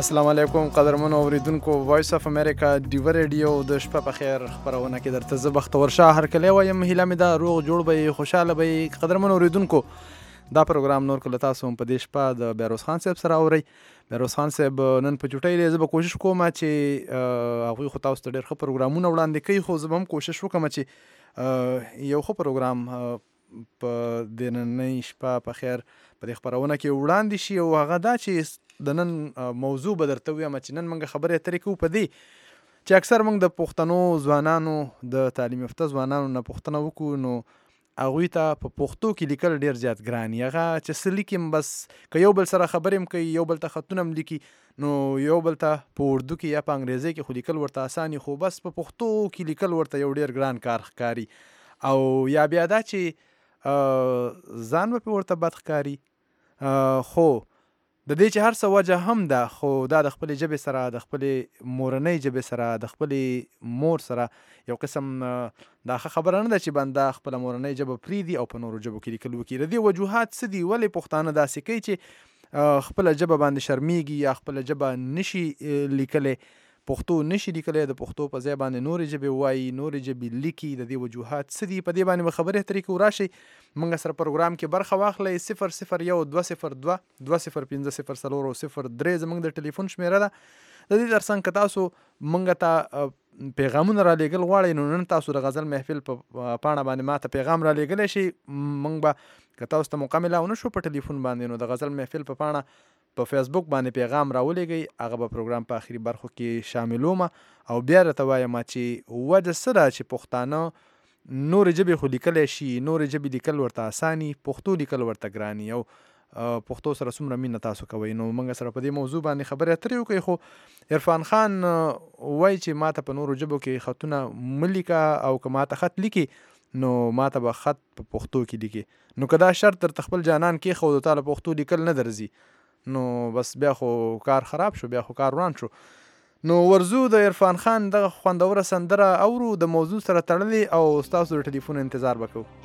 السلام علیکم قدرمنو اوریدونکو وایس اف امریکا ډیو ریډیو د شپه په خیر خبرونه کې درته زه بختور شاه هرکلی وایم هیله مې ده روغ جوړ به خوشحاله به قدرمنو اوریدونکو دا پروګرام نور کله تاسو هم په دې شپه د بیروز خان صاحب سره اورئ بیروز خان صاحب نن په چوټۍ دی زه به کوشش کوم چې هغوی خو تاسو ته ډېر ښه پروګرامونه وړاندې کوي خو زه به هم کوشش وکړم چې یو ښه پروګرام په د نننۍ شپه په خیر په دې خپرونه کې وړاندې شي او هغه دا چې د نن موضوع به درته ووایم چې نن موږ خبرې اترې کوو په دې چې اکثر موږ د پښتنو ځوانانو د تعلیم یافته ځوانانو نه پوښتنه وکړو نو هغوی ته په پښتو کې لیکل ډېر زیات ګران وي هغه چې څه لیکي بس که یو بل سره خبرې هم کوي یو بل ته خطونه هم لیکي نو یو بل ته په اردو کې یا په انګریزي کې خو لیکل ورته اسان خو بس په پښتو کې لیکل ورته یو ډېر ګران کار ښکاري او یا بیا دا چې ځان به پې ورته بد ښکاري خو د دې چې هر څه وجه هم ده خو دا د خپلې ژبې سره د خپلې مورنۍ ژبې سره د خپلې مور سره یو قسم دا ښه خبره نه ده چې بنده خپله مورنۍ ژبه پرېږدي او په نورو ژبو کې لیکل وکړي د دې وجوهات څه دي ولې پښتانه داسې کوي چې خپله ژبه باندې شرمېږي یا خپله ژبه نشي لیکلی پښتو نشي لیکلی د پښتو په ځای باندې نورې ژبې وایي نورې ژبې لیکي د دې وجوهات څه دي په دې باندې به خبرې اترې کوو راشئ موږ سره پروګرام کې برخه واخلئ 001 202 20 5 0 0 3 زموږ د ټلیفون شمېره ده د دې تر څنګ که تاسو موږ ته پیغامونه رالیږل غواړئ نو نن تاسو د غزل محفل په پاڼه باندې ما ته پیغام رالیږلی شي موږ به که تاسو ته موقع میلاو نه شو په ټلیفون باندې نو د غزل محفل په پاڼه په فیسبوک باندې پیغام راولېږئ هغه به پروګرام په آخري برخو کې شاملوم او بیا راته وایم چې وجه څه ده چې پښتانه نورې ژبې خو لیکلی شي نورې ژبې لیکل ورته اساني پښتو لیکل ورته ګراني او پښتو سره څومره مینه تاسو کوئ نو موږ سره په دې موضوع باندې خبرې اترې وکړئ خو عرفان خان وایي چې ما ته په نورو ژبو کې خطونه مه لیکه او که ما ته خط لیکي نو ما ته به خط په پښتو کې لیکي نو که دا شرط درته خپل جانان کېښود او تا له پښتو لیکل نه درځي نو بس بیا خو کار خراب شو بیا خو کار وران شو نو ورزو د عرفان خان دغه خوندوره سندره اورو د موضوع سره تړلې او ستاسو د ټلیفون انتظار به کوو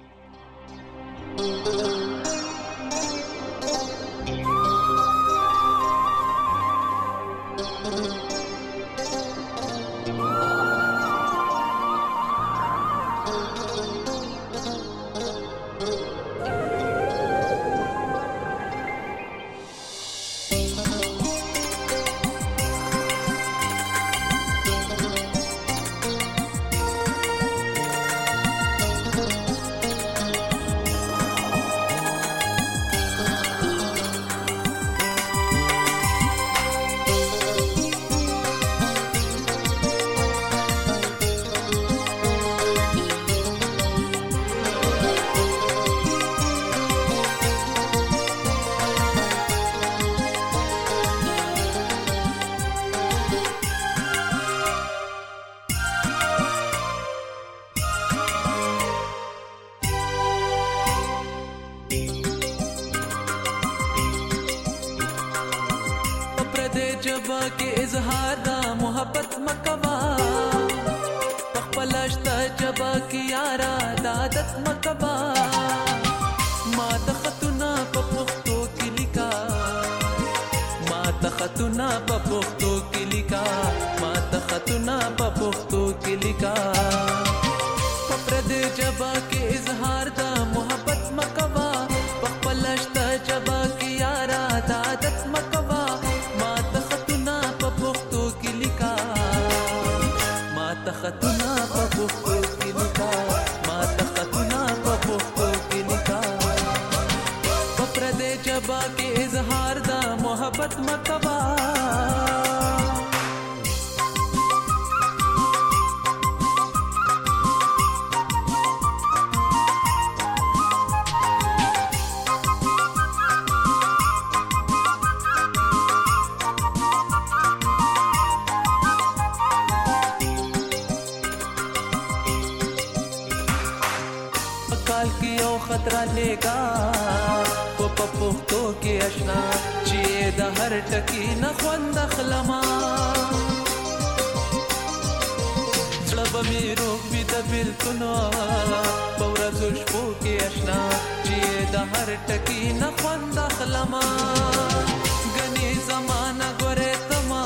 ټکی نه خوند اخلما غني زمانہ ګوره تما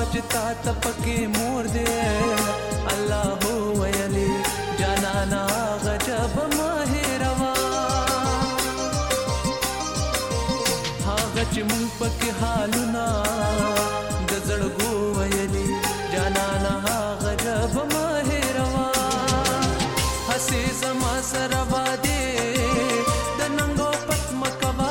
چې تا ته پکې مور دی الله ویلې جانانا غجب ماهروا هغه چې مونږ پکې حالونه د زړګو ویلې جانانا غجب ماهروا هسې زما سره واده د ننګو پت مکوا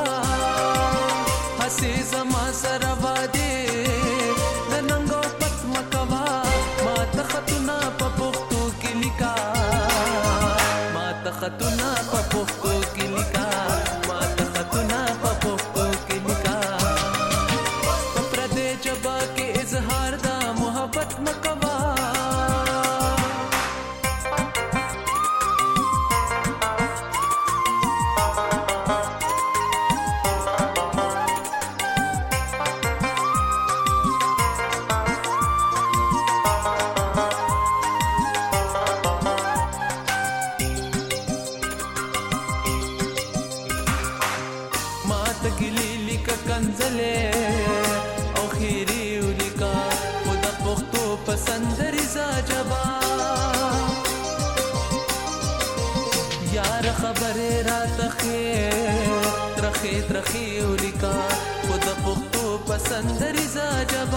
هسې زما سره واده د ننګو پت مکوا ما ته خطونه په پښتو کې لیکا ما ته خطونه په پښتو کې لیکا ما ته خطونه په پښتو کې لیکا په پردې ژبه کې اظهار د محبت مکوا ترخی ولیکا خود پختو پسندری زا جبا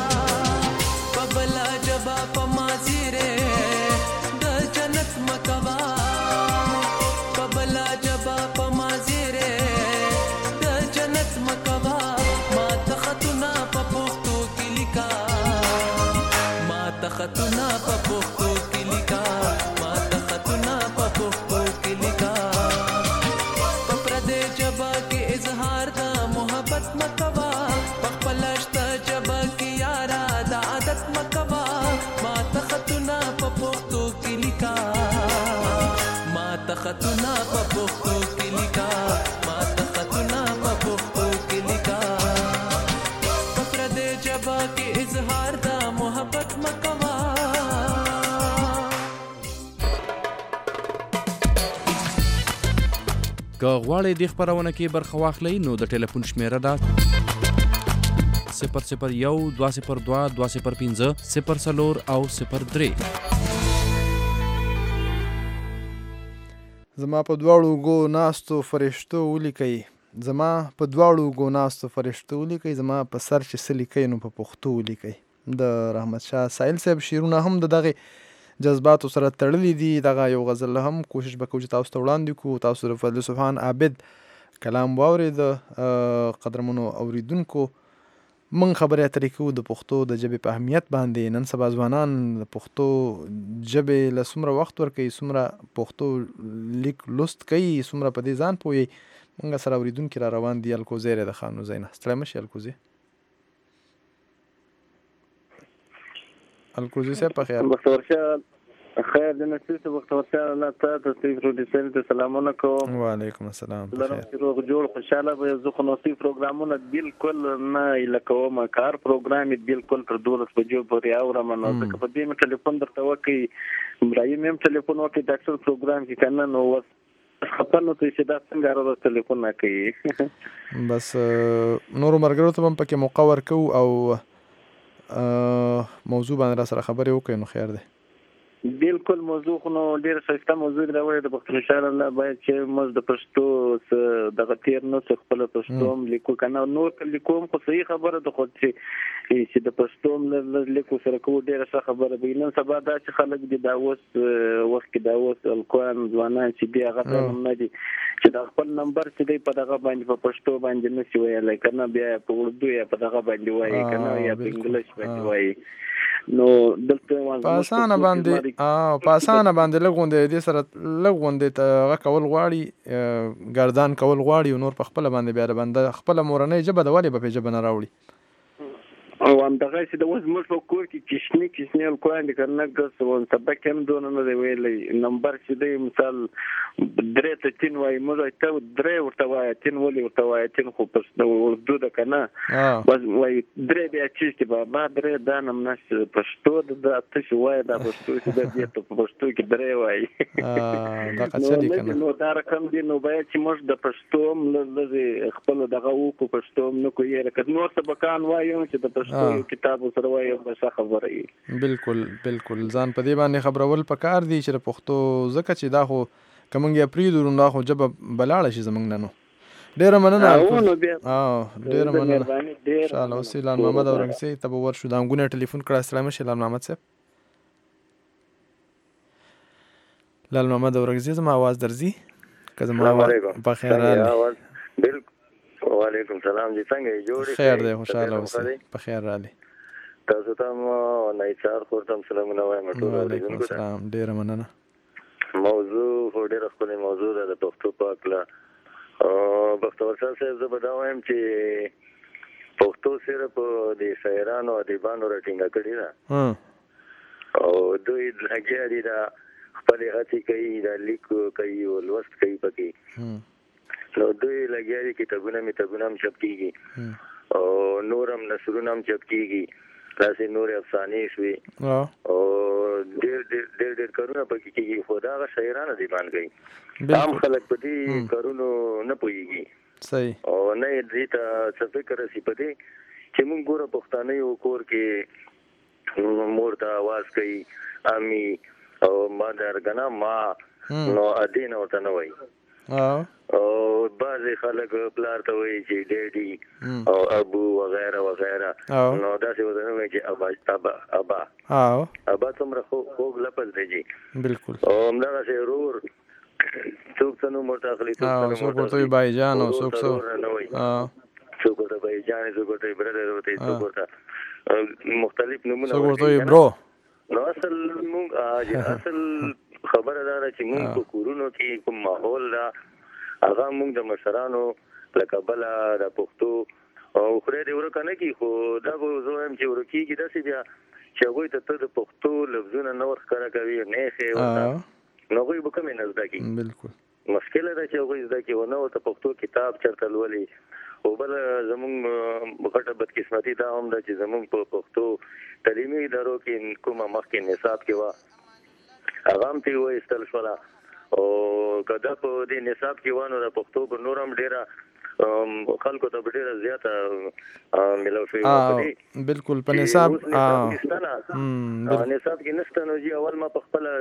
پبلا جبا پمازیره د جنت مکوا پبلا جبا پمازیره د جنت مکوا ما تختنا پختو کلیکا ما تختنا پختو کلیکا ما تختنا پختو کلیکا پپردے جبا اظهار دا محبت مکوا پخپلشت جبا کی یارا دا عادت مکوا ما تختنا پا پختو کی لکا ما تختنا پا پختو کی لکا ما تختنا پا پختو کی لکا پپردے جبا کی اظهار دا محبت مکوا که غواړئ دې خپرونه کې برخه واخلئ نو د ټلیفون شمیره ده 001 202 205 04 او 03 زما په دواړو اوږو ناستو فرښتو ولیکئ زما په دواړو اوږو ناستو فرښتو ولیکئ زما په سر چې څه لیکئ نو په پښتو ولیکئ د رحمت شاه سایل صاحب شعرونه هم د دغې جذباتو سره تړلي دي دغه یو غزل هم کوشش به کوو چې تاسو ته وړاندې کړو تاسو د فضل سبحان عابد کلام واورید قدرمنو اوریدونکو من خبرې اترې کوو د پښتو د ژبې په اهمیت باندې نن سبا ځوانان د پښتو ژبې له څومره وخت ورکوي څومره پښتو لیک لوست کوي څومره په دې ځان پوهیږي موږ سره اوریدونکي را روان دي الکوزی د خانو زینه ستړی مه شي الکوزی الکوزی صاحب په خیر بختور خیر د نسیس بختور الله تعالی ته پروډوسر ته سلامونه کوم وعلیکم السلام لرم چې روغ جوړ خوشاله به زه خو نوسی پروګرامونه بالکل نه لکوم کار پروګرام بالکل تر 12 بجو پورې اورم نو ځکه په دې ټلیفون درته وکي ابراهیم هم ټلیفون وکي د اکثر پروګرام کې کنه نو خپل نو چې دا څنګه راو ټلیفون نه کوي بس نور مرګرو ته هم پکې مقور کو او موضوع باندې را سره خبرې وکړي نو خیر دی بالکل موضوع نو ډیر ښایسته موضوع دی راوړی د پښتو شاعر الله باید چې موږ د پښتو دغه تیر نو خپل پښتو لیکو کنه نور لیکوم خو صحیح خبره ده خو چې د پښتو لیکو سره کوو ډیر ښه خبره به نن سبا دا چې خلک دي دا اوس وخت کې دا اوس الکوان ځوانان چې دی هغه نه دي چې د خپل نمبر چې دی په دغه باندې په پښتو باندې نشي ویلای کنه بیا په اردو یا په دغه باندې وایي کنه یا په انګلیش باندې وایي نو دلته پاسانه باندې لګوندې دې سره لګوندې ته کول غواړي ګردان کول غواړي نور په خپل باندې بیا باندې خپل مورنۍ ژبه د ولې په ژبه نه راوړي او همدغه چې د اوس موږ په کور کې کشنی الکوان د کنه ګس و سبق هم دون نه دی ویلې نمبر چې دی مثال درې ته 3 وای موږ ته درې ورته وای 3 ولې ورته وای 3 خو په اردو د کنه بس وای درې بیا چې بابا درې دا نم نش پښتو د تاسو وای دا پښتو چې د دې په پښتو کې درې وای دا څه دي کنه نو دا رقم دی نو باید چې موږ د پښتو لږ خپل دغه وکړو پښتو نو کوی رکه نو سبقان وایو چې د یو کتاب سره وایي بس خبره یي بالکل ځان په دې باندې خبرول پکار دي چې پښتو ځکه چې دا خو کومنګ یا پریدو نو خو جب بلاړه شي زمنګ ننو ډیره مننه ډیره مننه ان شاء الله اوس لال محمد اورنګزي ته ورشو د انګونه ټلیفون کړه السلام علیکم لال محمد صاحب لال محمد اورنګزي زما आवाज درځي که زما په خیر راغلی بالکل وعلیکم السلام جی څنګه جوړ خیر دی خوشاله اوسئ په خیر راغلی تاسو ته نه چار کوم سلامونه وایم ټول وعلیکم السلام ډیره مننه موضوع ډیره خپل موضوع ده د پښتو په اړه بختور صاحب زه به دا وایم چې پښتو صرف د شاعرانو او ادیبانو راټینګه کړې ده او دوی لګیا دي دا خپل هڅې کوي دا لیکو کوي او لوست کوي پکې نو دوی لګیا دي کتابونه هم چاپ کیږي او نور هم نثرونه هم چاپ کیږي داسې نور افسانې شوي او ډېر کارونه پکې کېږي خو دا هغه شاعران ادیبان کوي عام خلک په دې کارونو نه پوهېږي صحیح او نه یې دې ته څه فکر رسي په دې چې موږ ګوره پښتانه یو کور کې مور ته آواز کوي امي او ما درګنه ما نو ادین ورته نه وایي او بعضې خلک پلار ته وایي چې ډیډي او ابو وغیره وغیره نو داسې ورته نه وایي چې ابا څومره خوږ لفظ دی جي بالکل او همدغسې ورور څوک څه نوم ورته اخلي څوک ورته وایي بایجان او څوک څوک ورته بایجان څوک ورته برادر ورته څوک ورته مختلف نومونه څوک ورته وایي برو نو اصل خبره دا ده چې موږ په کورونو کې کوم ماحول ده هغه موږ د مشرانو له کبله د پښتو او خدای دې ورکه نه کړي خو دا به زه وایم چې ورکېږي داسې بیا چې هغوی ته د پښتو لفظونه نه ورښکاره کوي نه یې ښیې ورته نو هغوی به کومې نه زده کړي بالکل مشکله ده چې هغوی زده کړي ونه ورته پښتو کتاب چېرته لولي خو بله زموږ غټه بدقسمتي دا هم ده چې زموږ په پښتو تعلیمي ادارو کې کومه مخکې نصاب کې وه هغه هم ترې وایستل شوله او که دا په دې نصاب کې وه نو د پښتو په نور هم ډېره خلکو ته به ډېره زیاته ملو شوې وه بالکل په نصاب نصاب کې نشته نو جي اول ما په خپله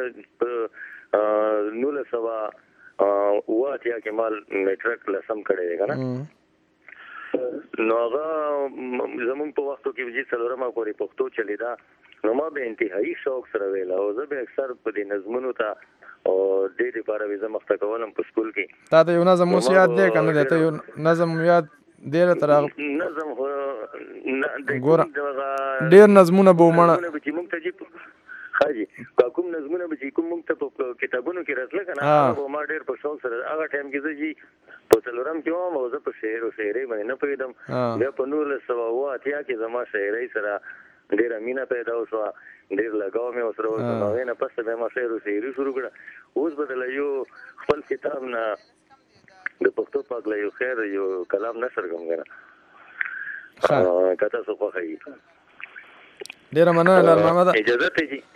1980 کې مال میټرک لسم کړی دی که نه نو هغه زمونږ په وختو کې چې څلورمه پورې پښتو چلیده نو ما به انتهایی شوق سره ویله او زه به اکثر په دې نظمونو ته او دې لپاره به زه مخته کولم په سکول کې تا ته یو نظم اوس یاد دی که نه دی ته یو نظم یاد دی تر هغه نظم ګوره ډېر نظمونه به ومړه چې موږ ته چې حاجی کوم نظمونه به چې کوم موږ ته په کتابونو کې راتله که نه هغه ما ډېر په شوق سره هغه ټایم کې زه چې په څلورم کې وم او زه په شعر او شاعرۍ باندې نه پوهېدم بیا په 1980 کې زما شاعرۍ سره ډېره مینه پیدا وشوه ډېر لګاو مې ورسره وشو نو هغې نه پس بیا ما شعر او شاعري شروع کړه اوس به دله یو خپل کتاب نه د پښتو په هکله یو خیر یو کلام نشر کوم که نه که تاسو خوښوي ډېره مننه لال محمد اجازه ته جي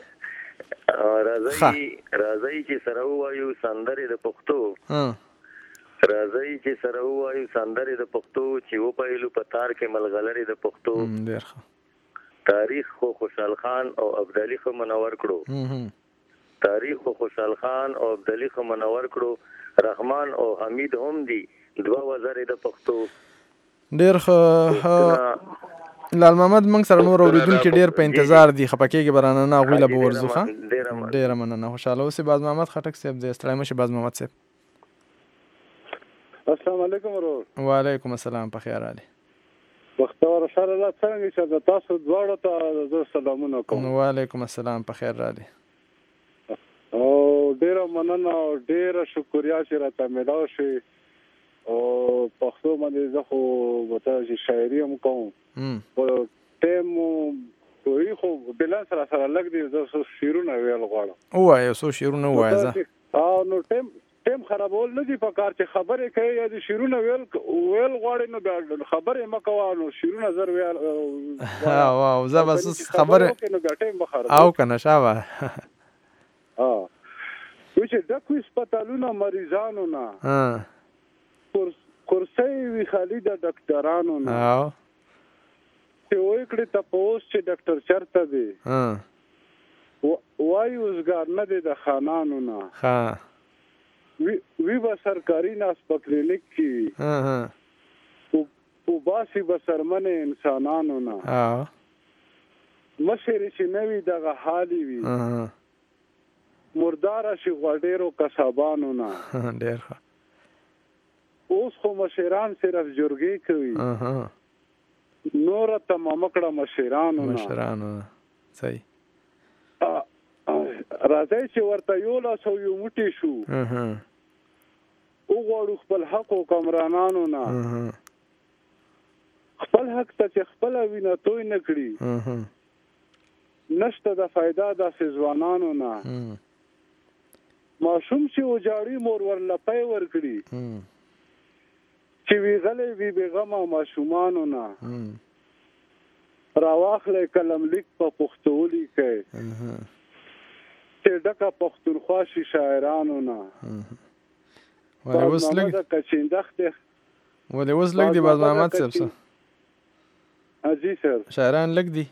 راځئ چې سره ووایو سندرې د پښتو راځئ چې سره ووایو سندرې د پښتو چې وپیلو په تار کې ملغلرې د پښتو تاریخ خو خوشحال خان او ابدالي خو منور کړو تاریخ خو خوشحال خان او ابدالي خو منور کړو رحمان او حمید هم دي دوه وزرې د پښتو ډېر ښه لال محمد موږ سره نور اورېدونکي ډېر په انتظار دي خفه کېږي به رانه نه هغوی له به ورځو ښه ډېره مننه خوشحاله اوسئ باز محمد خټک صاحب دی ستړی مه شئ باز محمد صاحب السلام علیکم ورور وعلیکم السلام په خیر راغلی بختور ښه الله څرنګه چې د تاسو دواړو ته زه سلامونه کوم وعلیکم السلام په خیر راغلی او ډېره مننه او ډېره شکریا چې راته میلاو شي او پښتو باندې زه خو ورته چې شاعري هم کوم په ټایم وایي خو بلان سره لږ دی زه څو شعرونه ویل غواړم ووایه څو شعرونه ووایه زه نو ټایم خرابول نه دي په کار چې خبرې کوي یا د شعرونه ویل غواړې نو بیا خبرې مه کوه نو شعرونه زر ویل واو زه بس خبرې نو بیا ټایم به خراب او که نه شابه وایي چې ډک وي سپتالونه مریضانو نه کرسۍ وي خالي د ډاکټرانو نه چې وای کړی تاسو چې ډاکټر چرته دی وای اوسګار نه دی د خانانو نه وی به سرکاري ناس په کلینیک کې او باسي به سرمنه انسانانو نه مشري چې نوی دغه حالي وي مردار شي غډېرو قصابانو نه ډېر اوس خو مشران صرف جرګې کوي نور تمام کړه مشرانو نه صحیح راځي چې ورته یو لاس او یو موټی شو وګورو خپل حق او کمرانانو نه خپل حق ته چې خپل وینه توي نه کړی نشته د فائدہ د ځوانانو نه ماشوم چې وجاړي مور ورلپای ور کړی چې وی غلې وی بیغمه ماشومانو نه راواخلې قلم لیک په پښتولي کې چې ډکه پښتونخوا شي شاعرانو نه ولې اوس لګ دی باز محمد صاحب اجي سر شاعران لګ دی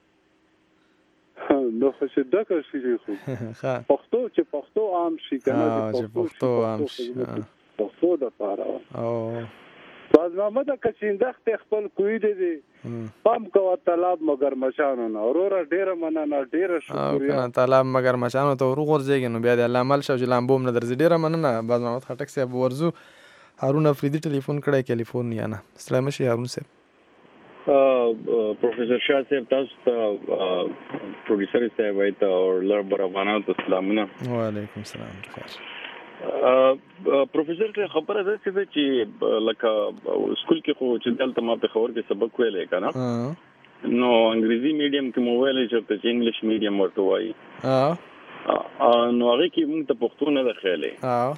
نو خو چې ډکه شي خو پښتو چې پښتو عام شي کنه چې پښتو عام شي پښتو د پاره او باز محمد کچیندخت خپل کوی دی پام کوه طلب مگر مشانو نه اورور ډیره مننه ډیره شکریہ طلب مگر مشانو ته ورو ورځيږي نو بیا د الله مل شو چې لامبوم نه درځي ډیره مننه باز محمد خټک صاحب ورزو هارون افریدي ټلیفون کړی کیلیفورنیا نه السلام شي هارون صاحب پروفیسر شاه صاحب تاسو ته پروډوسر صاحب وایته او لړ برابرانو ته سلامونه وعلیکم السلام پروفیسر ته خبره ده چې لکه سکول کې خو چې دلته ما په خبر کې سبق ویلې کنه نو انګریزي میډیم کې مو ویلې چې انګلیش میډیم ورته وایي نو هغه کې موږ ته پښتو نه ده خېلې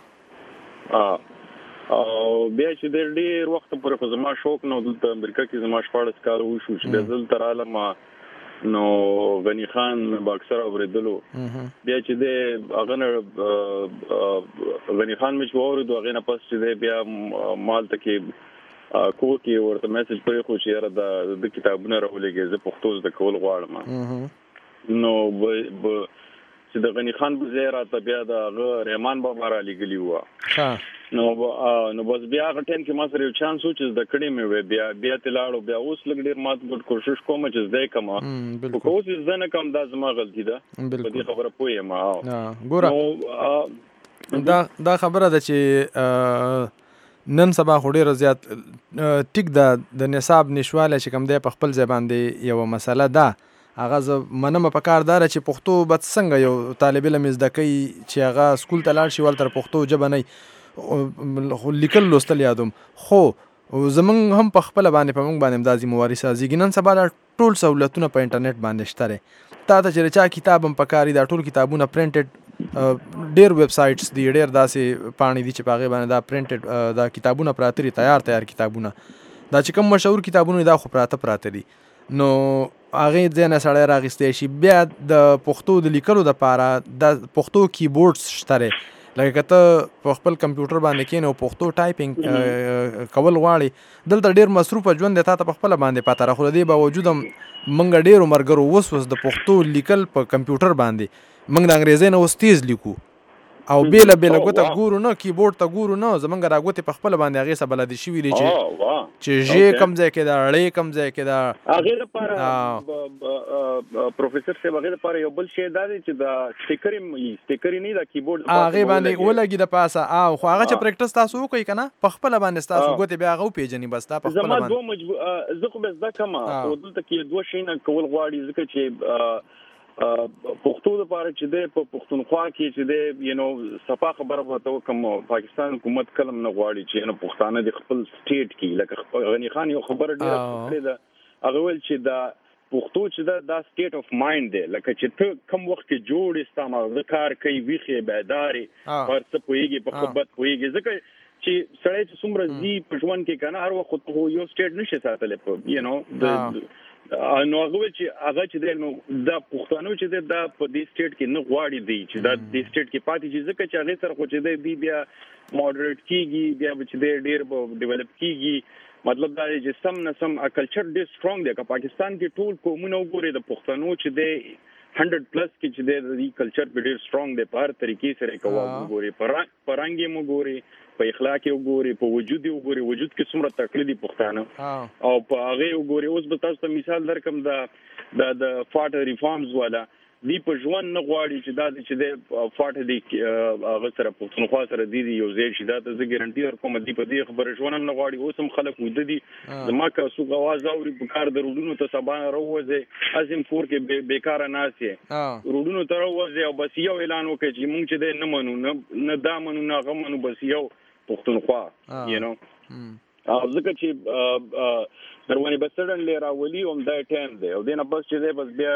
او بیا چې ډېر وخت پورې خو زما شوق نو دلته امریکا کې زما 14 کال وشو چې دلته رااله ما نو غنی خان باکسر اوریدلو بیا چې د اغه غنی خان مې وورید هغه نه پس چې بیا مال ته کې کو کې ورته میسج پرې خو چې را د کتابونه راولېږي زه پښتو زده کول غواړم نو چې د غنی خان بزیرا ته بیا د رحمان بابا را لګلی و نو بس بیا هغه ټیم کې ما سره یو چانس و چې د کړي مې بیا تلاړو بیا اوس لګ ډیر مات ګډ کوشش کوم چې زده کما خو اوس زنه کم دا زما غلطی ده په دې خبره پوهه ما ګوره دا خبره ده چې نن سبا خو ډیر زیات ټیک د نصاب نشواله چې کم دی په خپل ځبان دی یو مسله ده هغه منم په کار دار چې پښتو بد څنګه یو طالب علم زده کوي چې هغه سکول ته لاړ شي ولتر پښتو ژبه نه لیکل لوستل یادوم خو زمون هم په خپل باندې په موږ باندې امدادي موارثه زیګنن سبا ټول سہولتونه په انټرنیټ باندې شته تا ته چې چا کتاب هم پکاري دا ټول کتابونه پرینټډ ډیر ویب سایټس دی ډیر داسې پانی دي چې پاغه باندې دا پرینټډ دا کتابونه پراتري تیار کتابونه دا چې کوم مشهور کتابونه دا خو پراته دي نو هغه ځنه سړی راغستې شي بیا د پښتو د لیکلو د پاره د پښتو کیبورډز شته لکه کته په خپل کمپیوټر باندې کې نو پښتو ټایپینګ کول غواړي دلته ډیر مصروف ژوند دی ته په خپل باندې پاتره خو دې باوجود منګ ډیر مرګرو وسوس د پښتو لیکل په کمپیوټر باندې منګ د انګریزي نه وستیز لیکو او بیل غوته ګورو نه کیبورډ ته ګورو نه زمونږ راغوته په خپل باندې هغه سبا لدی شي ویلې چې جې کم ځای کې دا اړې کم ځای کې دا هغه لپاره پروفیسور صاحب هغه لپاره یو بل شی دا چې دا سټیکر نه دا کیبورډ هغه باندې ولګي د پاسه او خو هغه چې پریکټس تاسو کوي کنه په خپل باندې تاسو غوته بیا هغه پیژنې بس تا په خپل باندې زما زه خو بس دا کما او دلته کې دوه شي نه کول غواړي ځکه چې پښتو لپاره چې د پښتونخوا کې چې د صفه خبره وته کوم پاکستان حکومت کلم نه غواړي چې پښتانه د خپل سټیټ کې لکه غنی خان یو خبره ډیره ده هغه ول چې دا پښتو چې دا سټیټ اف مایند دی لکه چې ته کوم وخت کې جوړ استعمال کار کوي ویخه بیداری پر څه پويږي په خبرت پويږي ځکه چې سړی چې څومره زی پښون کې کنه هر وخت یو سټیټ نشي ساتل نو هغه چې دا پښتنو چې دا په دې سټیټ کې نه غواړي دی چې دا دې سټیټ کې پاتې چې ځکه چې هغه سره خو چې دی بیا مودریټ کیږي بیا چې ډیر ډیولپ کیږي مطلب دا چې سم نه سم کلچر ډېر سترونګ دی. که پاکستان کې ټول قومونه وګوري د پښتنو چې دی 100 پلس کې چې دی کلچر په ډېر سترونګ دی، په هر طریقې سره کوه وګوري، په رنګ یې وګوري، په اخلاق یې وګوري، په وجود یې وګوري، وجود کې څومره تقلیدي پښتانه او په هغه وګوري. اوس به تاسو ته مثال درکم د فاټ ریفارمز والا دی په ژوند نه غواړي چې دا چې د فاټ دی هغه سره پښتونخوا سره دی یو ځای شي. دا ته زه ګارانټي ورکوم دی په دې خبره ژوند نه غواړي. اوس هم خلک وده دي زما که څوک اواز اوري په کار د روډونو ته سبا راوځي ازم کور کې بیکاره ناسي روډونو ته راوځي او بس یو اعلان وکړي چې مونږ چې نه منو نه دا منو نه غو منو بس یو پښتونخوا یو نو ځکه چې دروانه بسړن لراولي هم دا ټایم دی او دینه بس چې بس بیا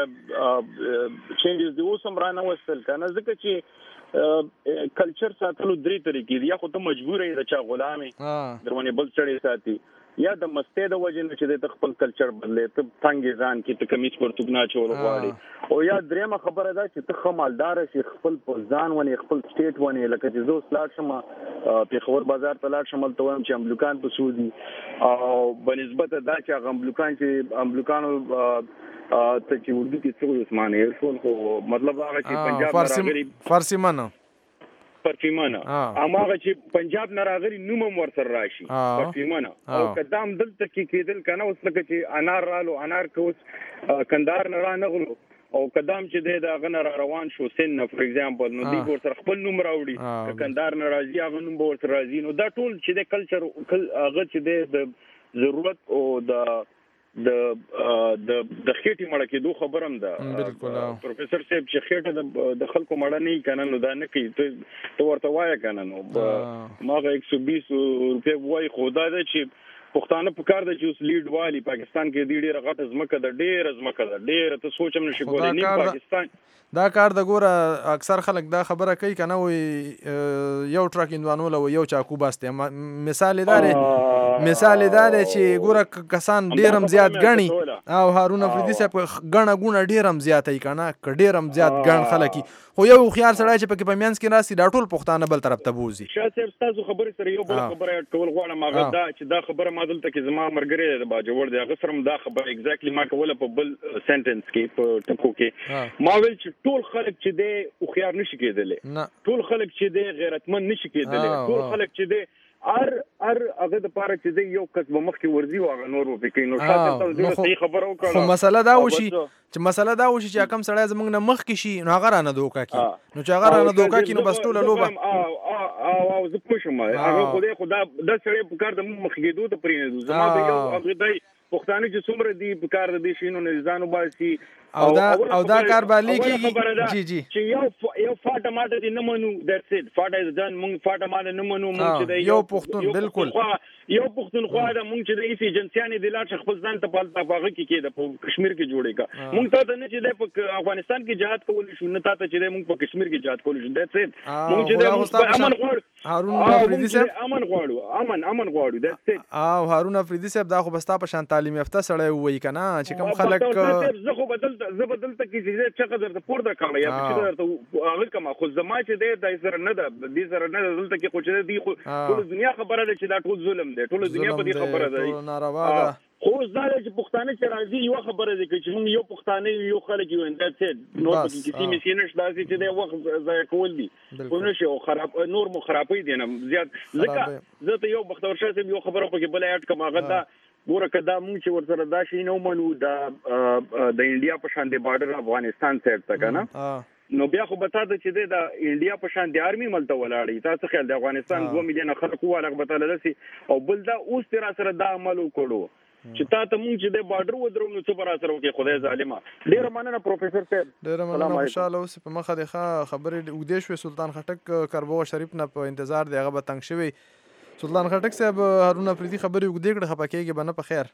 چینجز دی اوسم را نه وستل کنه. ځکه چې کلچر ساتلو درې طریقې دي. یا خو ته مجبور یې د چا غلامي دروانه بل چړې ساتي، یا د مستې د وجه نه چې د خپل کلچر بدلې ته څنګه ځان کې ته کمیس پرتګ نه چول غواړي، او یا درېمه خبره ده چې ته خمالدار شي خپل په ځان ونی خپل سټیټ ونی. لکه چې زه سلاټ شم په خبر بازار ته لاړ شم ته وایم چې املوکان په سودي او بنسبت دا چې املوکان چې املوکانو ته چې اردو کې څه عثماني ټول خو مطلب هغه چې پنجاب راغلي فارسی منو پرفیمانه اماغه چې پنجاب نه راغلي نوم ور سره راشي پرفیمانه او قدام دلته کې کېدل کنه. اوس لکه چې انار رالو انار کوس کندهار نه را نغلو او قدام چې د غن روان شو سن فور ایگزامپل نو دی ور سره خپل نوم راوړي کندهار نه راځي هغه نوم ور سره راځي. نو دا ټول چې د کلچر هغه چې د ضرورت او د خېټې مړه کې دوه خبرم ده. پروفیسور صاحب چې خېټه د خلکو مړه نه کنه نو دا نه کوي ته ورته وایې کنه نو ماغه 120 روپے وای خدا دې چې پښتانه په کار د چې اوس لیډ والی پاکستان کې ډېر غټ ازمکه د ډېر ته سوچم نشي کولای نه پاکستان دا کار د ګوره اکثر خلک دا خبره کوي کنه وي یو ټرک اندوانول او یو چاکو باسته. مثال دار چې ګوره کسان ډېرم زیات غني او هارون افریدي صاحب غنه غونه ډېرم زیاتای کنه ډېرم زیات غن خلک خو یو خيار سړی چې پکې پمینس کې راسي دا ټول پښتانه بل طرف ته بوزي. شاه صاحب تاسو خبره سره یو بل خبره ټول غواړم هغه دا چې دا خبره ما دلته کې زما مرګري د باجوړ دی هغه سره دا خبره ایگزیکټلی ما کوله په بل سنټنس کې په ټکو کې ما ویل چې ټول خلک چې دی او خيار نشي کېدلی، ټول خلک چې دی غیرتمن نشي کېدلی، ټول خلک چې دی هغه د پاره چې یو کس به مخکې ورځي او هغه نور وکړي. نو تاسو ته صحیح خبره وکړه خو مسله دا وشي چې کوم سړی زمونږ نه مخکې شي نو هغه رانه دوکا کی نو چې هغه رانه دوکا کی نو بس ټول لوبه او زه پوښم هغه خدا د سړی په کار د مخکې دوه ته پرې نه زما به یو هغه دی پښتانه چې څومره دی په کار د دې شینو نه ځانو باسي او دا کار باندې کیږي جی چې یو فاټه ماته دې نه منو دټس اټ فاټه ځان مونږ فاټه ماته نه منو مونږ چې یو پښتون بالکل یو پښتونخوا د مونږ چې د ایسي جنسيانې د لاټ خپل ځان ته پالتا باغ کې د کشمیر کې جوړې کا مونږ ته نه چې د افغانستان کې جهاد کول شو نه ته چې مونږ په کشمیر کې جهاد کول شو دټس اټ مونږ چې امن غواړو هارون افریدي صاحب امن غواړو دټس اټ او هارون افریدي صاحب دا خو بستا په شان تعلیم یافته سړی وای کنه چې کوم خلک زه خو بدلته کې چې څه قدر ته پورته کړم یا چې درته هغه کما خو زما چې د سره نه ده د سره نه دلته کې خو چې دی خو ټول دنیا خبره ده چې دا ټول ظلم دی ټول دنیا په دې خبره ده ناروا ده. خو زاله چې پښتانه چې راځي یو خبره ده چې موږ یو پښتانه یو خلک یو اند څه نو په کې چې مشینش داسې چې د وخت ځای کول دي خو نشي او خراب نور مو خرابې دي نه زیات ځکه زه ته یو بختور شه یو خبره په کې بل اټ کما غدا ګوره کدا مونږ چې ورسره دا شي نو منو د انډیا په شان د بارډر افغانستان سره تا کنه نو بیا خو به تاسو چې د انډیا په شان د آرمي ملته ولاړی تاسو خیال د افغانستان 2 میلیون خلک ولاغ به تعالی لسی او بل دا اوس تر سره دا عمل وکړو چې تاسو مونږ چې د بارډر ودرو نو څه بر سره وکي خدای ظالما. ډیر مننه پروفیسور صاحب ډیر مننه خوشاله اوس په مخه د خبرې وګدې شو سلطان خټک کربو شریف نه په انتظار دی هغه به تنگ شوی. سلطان خټک صاحب هارون افریدي خبرې وګدې کړه خپکیږي بنه په خیر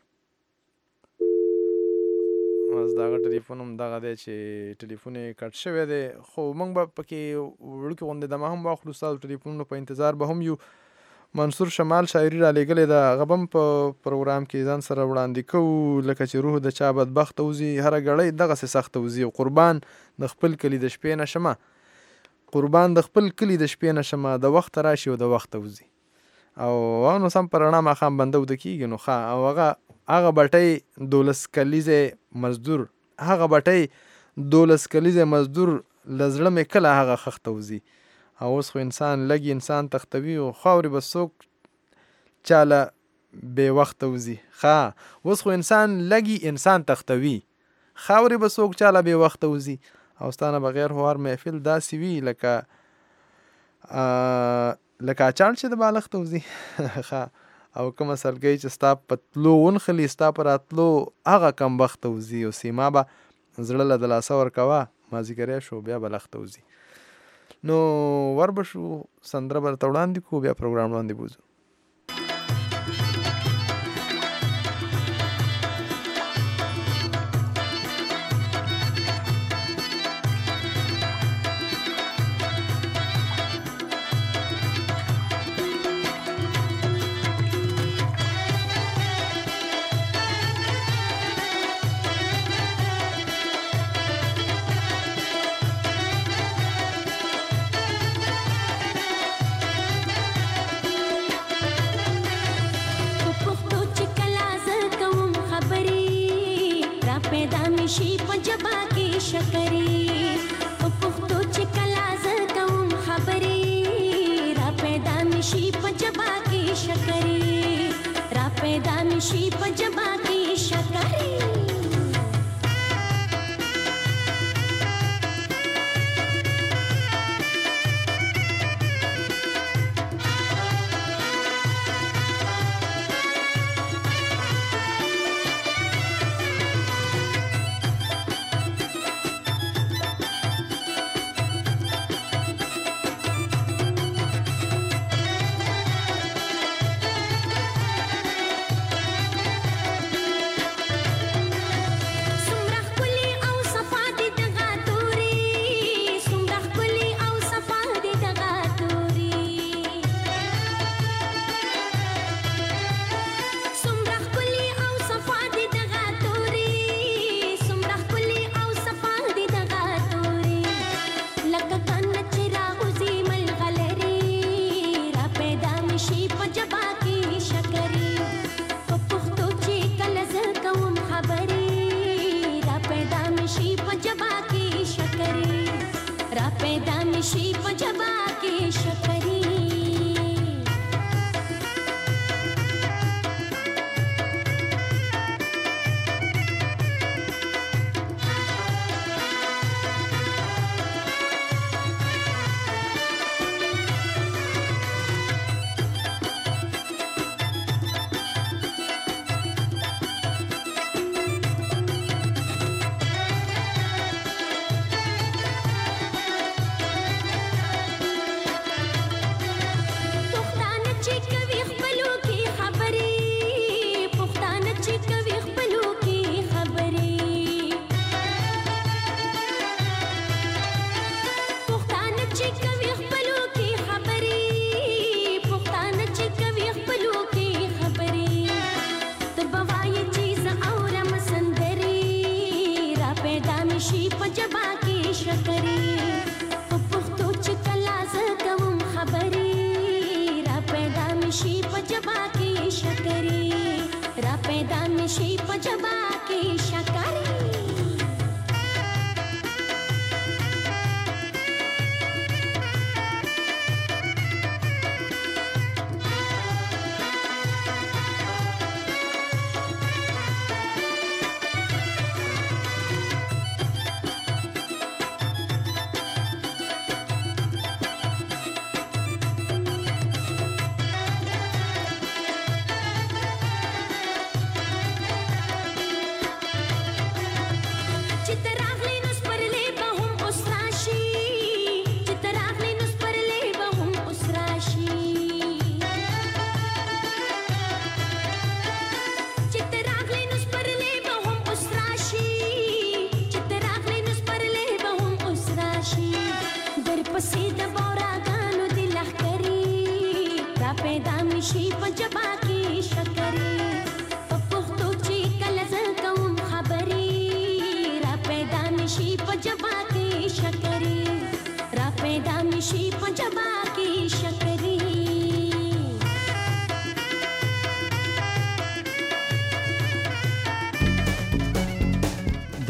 از داغه ټلیفون هم دغه دی چې ټلیفون یې کټ شوی دی خو موږ به پکې وړوکې غوندې دمه هم واخلو ستاسو ټلیفونونو په انتظار به هم یو. منصور شمال شاعري را لېږلې ده هغه به هم په پروګرام کې ځان سره وړاندې کوو لکه چې روح د چا بدبخته وځي هره ګړۍ دغسې سخته وځي او قربان د خپل کلي د شپې نه شمه د وخته راشي او د وخته وځي او نو سم پر رڼا ماښام بنده وده کېږي نو ښه او هغه بټۍ 12 کلیزه مزدور هغه بټۍ 12 کلیزه مزدور لزړه مې کله هغه خښته وځي او اوس خو انسان لږ انسان تختوي او خاورې به څوک چاله بې وخته وځي ښه اوس خو انسان لږي انسان تختوي خاورې به څوک چاله بې وخته وځي او ستانه بغیر هو هر محفل داسې وي لکه اچاړ چې د بالښت وځي ښه او کومه سلګۍ چې ستا په تلو ونښلي ستا په راتلو هغه کم بخته وځي او سیما به زړه له د لاسه ورکوه مازدیګری شو بیا به لښته وځي نو وربه شو سندره به درته وړاندې کړو بیا پروګرام وړاندې بوځو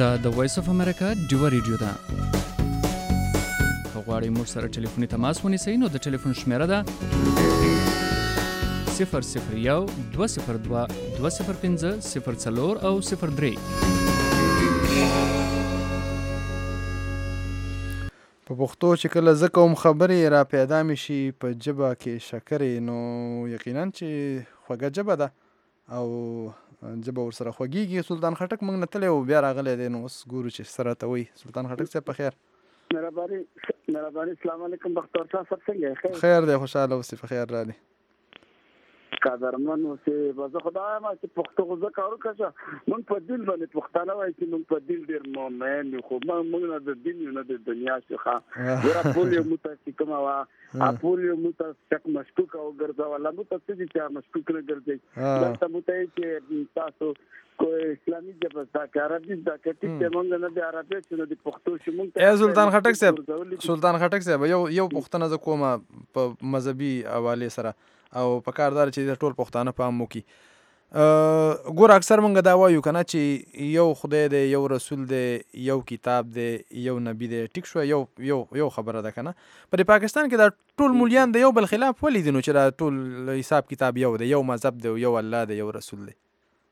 دا د وایس اف امریکا ډیو ریډیو ده. که غواړئ موږ سره ټلیفوني تماس ونیسئ نو د ټلیفون شمیره ده 001 202 205 04 او 03. په پښتو چې کله زه کوم خبرې را پیدا می شي په ژبه کې شکرې، نو یقینا چې خوږه ژبه ده او ژبه ورسره خوږیږي. سلطان خټک موږ نه تللی و، بیا راغلی دی، نو اوس ګورو چې څه راته وایي. سلطان خټک صاحب په خیر؟ مهرباني السلام علیکم بختور صاحب څنګه یې؟ خیر دی، خوشحاله اوسې، په خیر رالی قدرمن اوسې. بس خدای ما چې پښتو غوږه کارو کړه مونږ په دین باندې پښتانه وایي چې مونږ په دین ډېر مؤمن یو، خو مونږ نه د دین نه د دنیا څخه ورا پول یو متاسکم وا اپول یو متاسک مشکوک او ګرځاوه لا متاسک چې مشکوک نه ګرځي دا ته متای چې تاسو کوئی اسلامي ژبه دا عربي دا کټی ته مونږ نه د عربي چې د پښتو چې مونږ سلطان خټک صاحب یو پښتنه ز کومه په مذهبي حواله سره او په کاردار چې ټول پښتانه پام وکي. ګور اکثر مونږ دا وایو کنه چې یو خدای دی، یو رسول دی، یو کتاب دی، یو نبی دی، ټیک شو، یو خبره ده کنه. په پاکستان کې دا ټول مولیان د یو بل خلاف ولې دي نو چې دا ټول حساب کتاب یو دی، یو مذهب دی، یو الله دی، یو رسول دی؟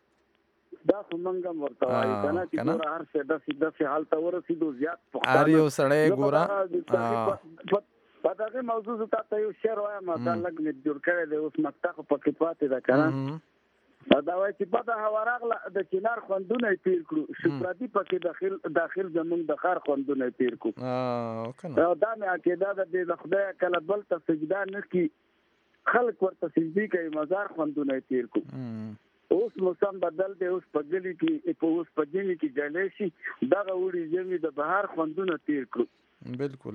دا څنګه ورته وایي کنه چې ګور هر څه د حالت ورسېدو زیات پښتانه هر یو سړی ګوره په دغه موضوع ته یو شعر وایم دا لږ مې جوړ کړی دی، اوس مکته خو پکې پاتې ده کنه. دا وایي چې بده هوا راغله د چنار خوندونه یې تېر کړو، شپرادي پکې داخل زمونږ د ښار خوندونه یې تېر کړو. دا مې عقیده ده د خدای کله بل ته سجده نه کړي، خلک ورته سجدې کوي، مزار خوندونه یې تېر کړو. اوس موسم بدل دی، اوس په ګلي کې اوس په ژمي کې جلی شي، دغه وړي ژمي د بهار خوندونه تېر کړو. بالکل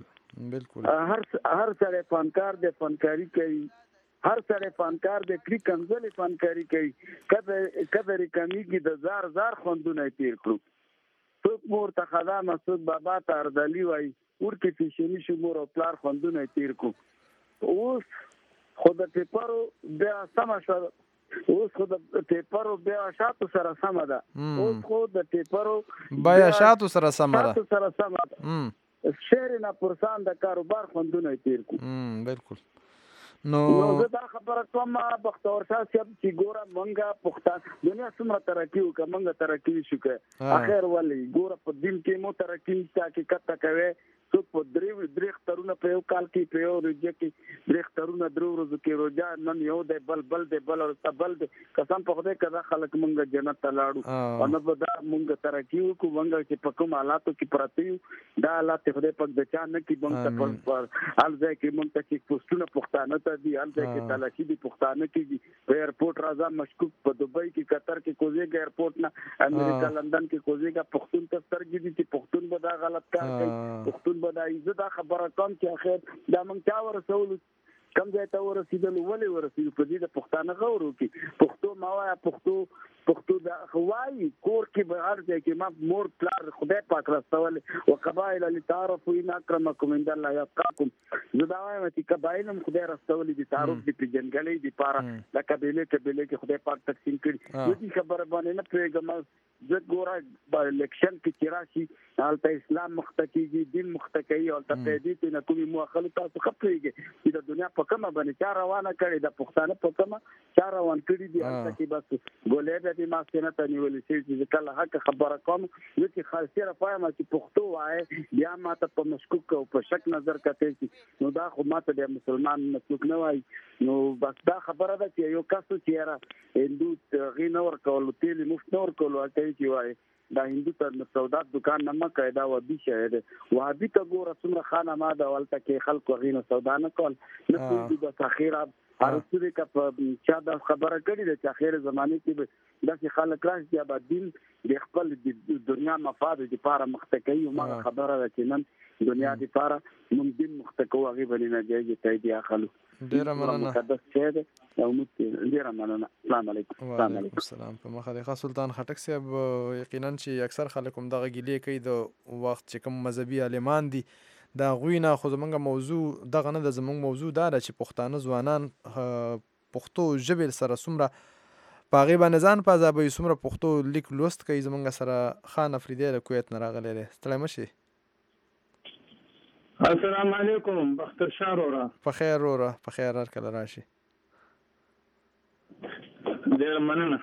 هر سړی فنکار دی، فنکاري کوي، هر سړی فنکار دی، کړي کنځلې فنکاري کوي، قدر کمیږي د زار خوندونه تېر کړو. څوک مور ته خدامه، څوک بابا ته اردالي وایي، ورکې پیشني شو مور او پلار خوندونه تېر کړو. اوس خو د ټیپرو بیا سمه شوه، اوس خو د ټیپرو بیا شاتو سره سمه ده، اوس خو د ټیپرو بیا شاتو سره سمه ده. شعر نه پرسان د کاروبار خوندونه تیر کو. بالکل. نو زه دا خبره کوم بختور صاحب چې ګوره مونږه پښتون دنیا څومره ترقی وکړه، مونږه ترقی شو که اخر ولې ګوره په دین کې مو ترقی حقیقت کوي. څوک په درې خترونه په یو کال کې په یو ورځ کې درې خترونه درو ورځو کې روزه نن یو دی بل دی بل ورته دی، قسم په خدای کړه خلک مونږ جنت ته لاړو او نه به دا مونږ ترقی وکړو. مونږ چې په کوم حالاتو کې پراته یو دا حالات خدای پاک د چا نه کې مونږ ته هر ځای کې مونږ ته چې پښتون پښتانه ته دي، هر ځای کې تلاشي دي پښتانه کې دي. په ایرپورټ راځه مشکوک، په دوبۍ کې قطر کې کوزيګا ایرپورټ نه امریکا لندن کې کوزيګا پښتون ته سترګې دي چې پښتون به دا غلط کار کوي، پښتون زه دا خبره کوم چې اخر دا مونږ چا ورسولو، کم ځای ته ورسېدل، ولې ورسېدو؟ په دې د پښتانه غور وکړي، پښتو ما وایه، پښتو دا وایي کور کې به هر ځای کې ما مور پلار خدای پاک راستولې وقبایل لتعارفوا ان اکرمکم عند الله یتقاکم. زه دا وایم چې قبایل هم خدای راستولې دي، تعارف دي، پیژنګلې دي، پاره د قبیلې کې خدای پاک تقسیم کړي. دې خبره باندې نه پرېږدم. زه ګوره الیکشن کې چې راشي هلته اسلام مخته کېږي، دین مخته کوي، هلته پیدې ته نه کومې مؤخلو تاسو ښه پوهېږئ چې د دنیا په کومه باندې چا روانه کړې، د پښتانه په کومه چا روان کړي دي. هلته کې بس ګولۍ به دې ماسکې نه ته نیولې شوي چې کله حق خبره کوم زه چې خاصره وایم چې پښتو وایې بیا ماته په مشکوک او په شک نظر کتې شي، نو دا خو ماته د مسلمان مسلوک نه وایي. نو بس دا خبره ده چې یو کس چې یاره هندو غي نه ورکولو، تیل مفت نه ورکولو، هلته چې وایي دا هندو ته سودا دکان نه مه کوي، دا وهابي شی دی. وهابي ته ګوره څومره خانه ما ده، هلته کې خلکو هغې نه سودا نه کول نه پوهېږي. بس اخره ارسطو کا چا دا خبره کړې ده چې اخر زمانه کې به داسې خلک راشي چې به دین د خپل دنیا مفاد لپاره مخته کوي. ما خبره ده چې نن دنیا لپاره مونږ دین مخته کوو، هغې به نه جایز ته دی اخلو. ډېره مننه. مقدس شی دی او موږ ډېره مننه. السلام علیکم. وعلیکم السلام. په مخه دی سلطان خټک صاحب یقینا چې اکثر خلک هم دغه ګیلې کوي د وخت چې کوم مذهبي عالمان دي دا غوی نه، خو زمونږ موضوع دغه نه ده. زمونږ موضوع دا ده چې پښتانه ځوانان پښتو ژبې سره څومره په هغې باندې ځان په عذابوي څومره پښتو لیک لوست کوي. زمونږ سره خان افریدی له کویت نه راغلی دی. ستړی مه شي. السلام علیکم بختر شاه وروره. په خیر وروره، په خیر هر کله راشي. ډېره مننه.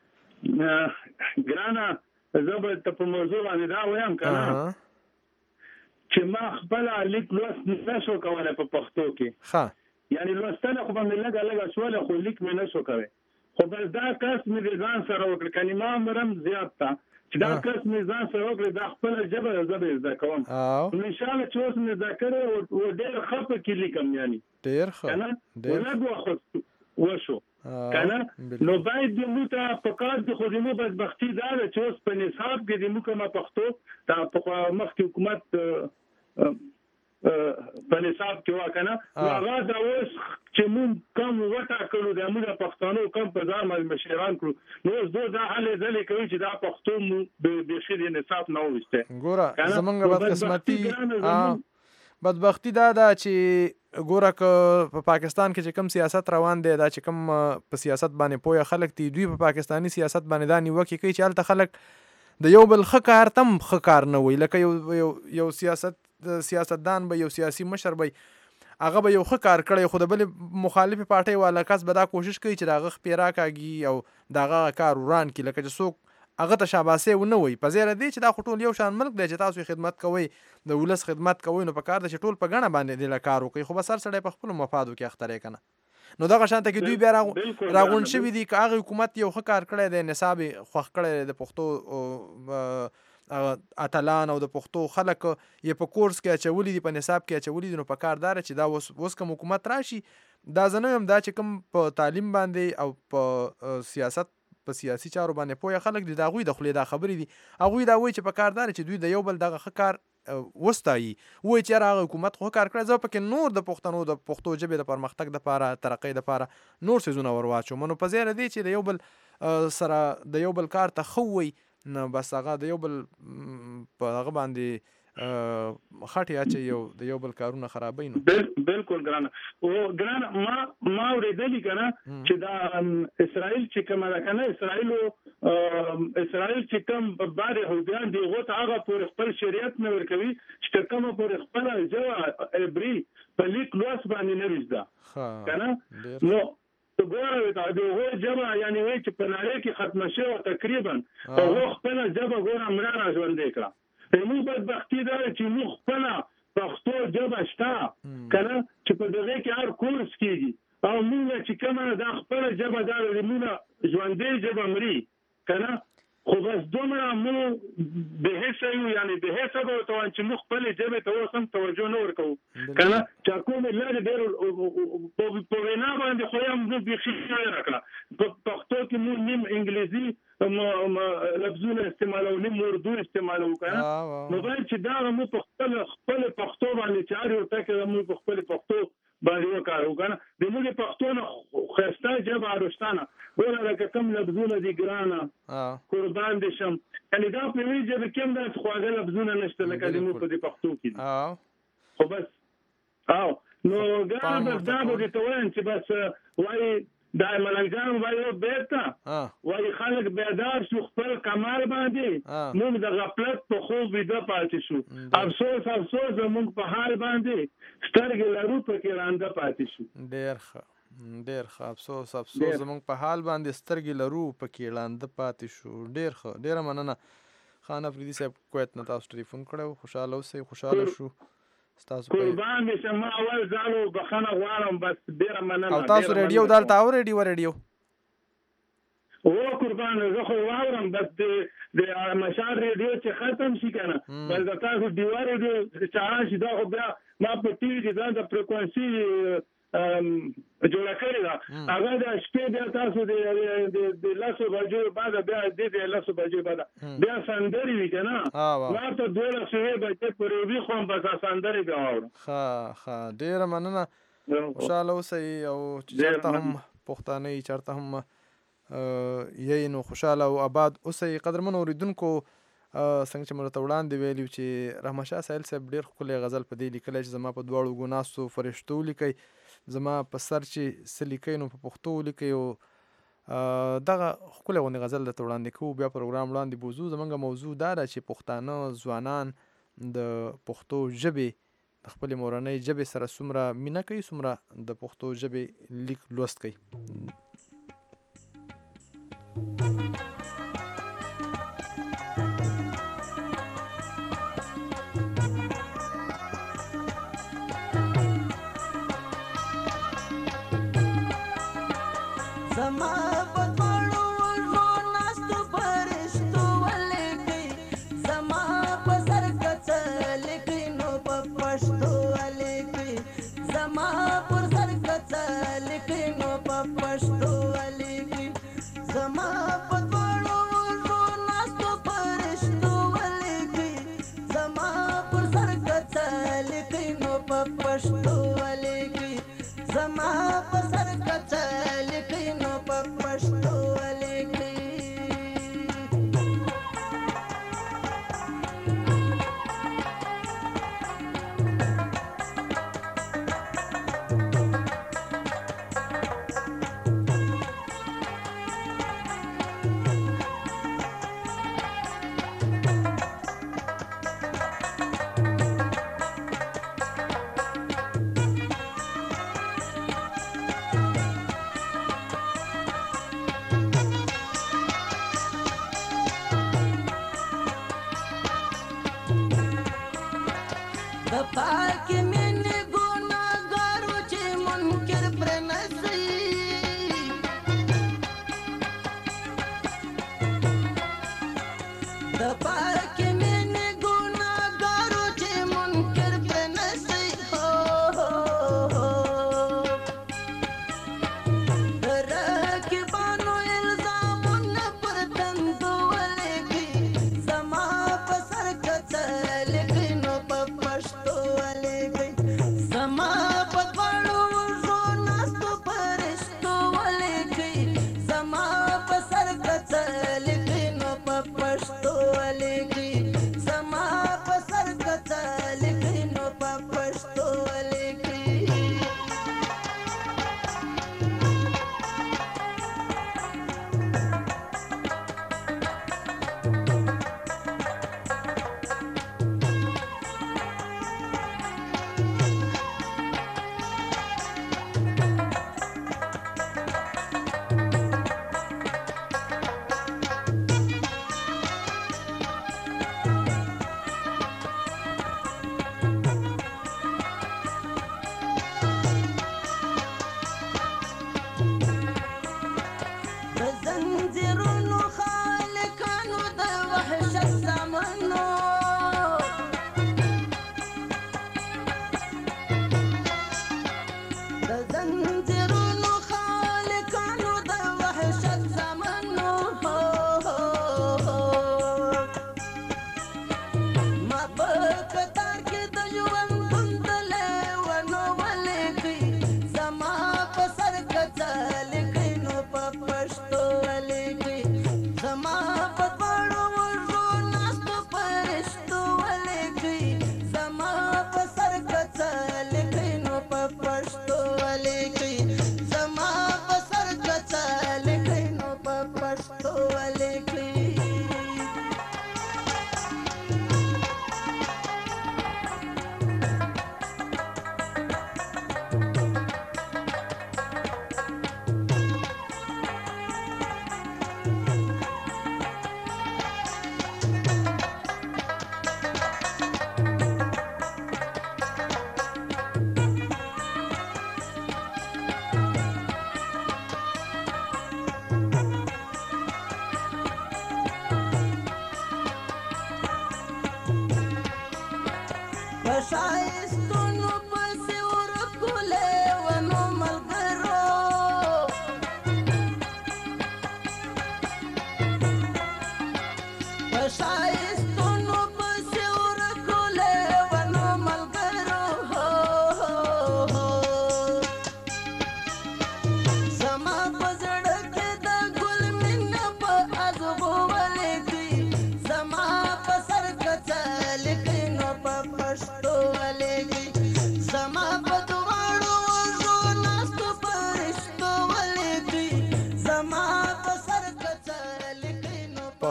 ګرانه زه به ته په موضوع باندې دا وایم که نه چې ما خپله لیک لوست نه شو کولی په پښتو کې. یعنې لوستنه خو به مې لږه لږه شوله خو لیک مې نه شو کوی. خو بس دا کس مې د ځان سره وکړه، کلمه عمر هم زیات ته چې دا کس مې ځان سره وکړه دا خپله ژبه زه به زده کوم. انشاءالله چې اوس مې زده کړی و ډېر ښه پکې لیکم. یعنې ډېر ښه که نه لږ وخت وشو که نه نو باید زموږ ته په کار کې خو زموږ بدبختي دا ده چې اوس په نصاب کې زموږ کومه پښتو دا مخکې حکومت په نصاب کې وه که نه نو هغه دا اوس چې مونږ کم وټاکلو د موږ پښتانو کم په ځان باندې مشران کړو نو اوس دوی دا هلې ځلې کوي چې دا پښتو مو بیخي د نصاب نه وویستی. ګوره زمونږ بدقسمتي بدبختي دا ده چې ګوره که په پاکستان کې چې کوم سیاست روان دی دا چې کوم په سیاست باندې پوهه خلک دي دوی په پاکستاني سیاست باندې دا نیوکې کوي چې هلته خلک د یو بل ښه کار ته هم ښه کار نه وایي. لکه یو سیاستدان به یو سیاسي مشر به هغه به یو ښه کار کړی خو د بلې مخالفې پارټۍ والا کس به دا کوشش کوي چې د هغه خپې راکاږي او د هغه کار وران کړي. لکه چې څوک هغه ته شاباسي ونه وایي په ځای دی چې دا خو ټول یو شان ملک دی چې تاسو خدمت کوئ د ولس خدمت کوئ نو په کار ده چې ټول په ګڼه باندې دې له کار وکړي. خو بس هر سړی په خپلو مفادو کې اختری که نه نو دغه شانته کې دوی بیا راغونډ شوي دي که هغه حکومت یو ښه کار کړی دی نصاب یې خوښ کړی دی د پښتو اتلان او د پښتو خلک یې په کورس کې اچولي دي په نصاب کې اچولي دي نو په کار داره چې دا اوس کوم حکومت راشي دا زه نه یم دا چې کوم په تعلیم باندې او په سیاست په سیاسي چارو باندې پوهه خلک دي د هغوی د خولې دا خبرې دي هغوی دا وایي چې په کار داره چې دوی د یو بل دغه ښه کار وستایي وایي چې یاره هغه حکومت خو کار کړی زه پکې نور د پښتنو د پښتو ژبې د پرمختګ دپاره ترقۍ دپاره نور څیزونه ور واچوم نو په ځای له دې چې د یو بل سره د یو بل کار ته ښه وایي نو بس هغه د یو بل په هغه باندې خټې اچوي او د یو بل کارونه خرابوي. نو بالکل ګرانه او ګرانه ما اورېدلي که نه چې دا اسرائیل چې کومه ده که نه اسرائیل چې کوم بعض یهودیان دي هغو ته هغه پورې خپل شریعت نه ورکوي چې تر کومه پورې خپله ژبه عبري په لیک لوست باندې نه وي زده که نه نو ته ګوره د هغوی ژبه یعنې وایي چې په نړۍ کې ختمه شوه تقریبا هغو خپله ژبه ګوره مړه را ژوندۍ کړه. زموږ بدبختي دا ده چې موږ خپله پښتو ژبه شته که نه چې په دغې کې هر کورس کېږي او موږ چې کومه دا خپله ژبه دا ده زموږ ژوندۍ ژبه مري که نه خو بس دومره موږ بېحسه یو یعنې بېحسه به ورته وایم چې موږ خپلې ژبې ته اوس هم توجه نه ورکوو که نه چې کومې لرې ډېر په وینا باندې خو یې موږ بیخي ډېره کړه په پښتو کې موږ نیم انګلیزي لفظونه استعمالوو نیم اردو استعمالوو که نه نو باید چې دا موږ په خپلې پښتو باندې چې هر یو ټکی موږ په خپلې پښتو باندې وکاروو که نه د موږ پښتو نه ښایسته ژبه عروشتانه ګوره لکه کوم لفظونه دي ګرانه قربان دې شم یعنې دا په یوې ژبې کې هم داسې خواږه لفظونه نشته لکه زموږ په دې پښتو کې دي خو بس نو ګرانه بس دا به دې ته وایم چې بس وایي دا ملنګان وایي یو بیت ته وایي خلک بیدار شو خپل کمال باندې موږ د غفلت په خوب ویده پاتې شو افسوس افسوس زموږ په حال باندې سترګې لرو پکې رانده پاتې شو. ډېر ښه افسوس زموږ په حال باندې سترګې لرو پکې ړانده پاتې شو. ډېر ښه ډېره مننه خان افریدي صاحب کویت نه تاسو ټلیفون کړی خوشحاله اوسئ خوشحاله شو قربان دې شم ما اول ځالو بخښنه غواړم بس ډېره مننه. او تاسو ریډیو دلته اورئ ریډیو او قربان زه خو واورم بس د مشال ریډیو چې ختم شي که نه بس د تاسو ډیوه ریډیو چالان شي دا خو بیا ما په ټي وي کې ځان د فریکونسي جوړه کړې ده هغه د شپې بیا تاسو د لسو بجو بعد بیا د لسو بجو بعد بیا سندرې وي که نه ما ته 12 بجې پورې وي خو هم بس سندرې بیا واورم. ښه ډېره مننه خوشحاله اوسئ او چېرته هم پښتانه یي چېرته هم یی نو خوشحاله او آباد اوسئ. قدرمنو اورېدونکو څنګه چې مې ورته وړاندې ویلي چې رحمت شاه سایل صاحب ډېر ښکلی غزل په دې لیکلی چې زما په دواړو ګناستو فرشتو ولیکئ زما په سر چې څه لیکئ نو په پښتو ولیکئ او دغه ښکلی غوندې غزل درته وړاندې کوو، بیا پروګرام وړاندې بوځو. زموږ موضوع دا ده چې پښتانه ځوانان د پښتو ژبې د خپلې مورنۍ ژبې سره څومره مینه کوي، څومره د پښتو ژبې لیک لوست کوي.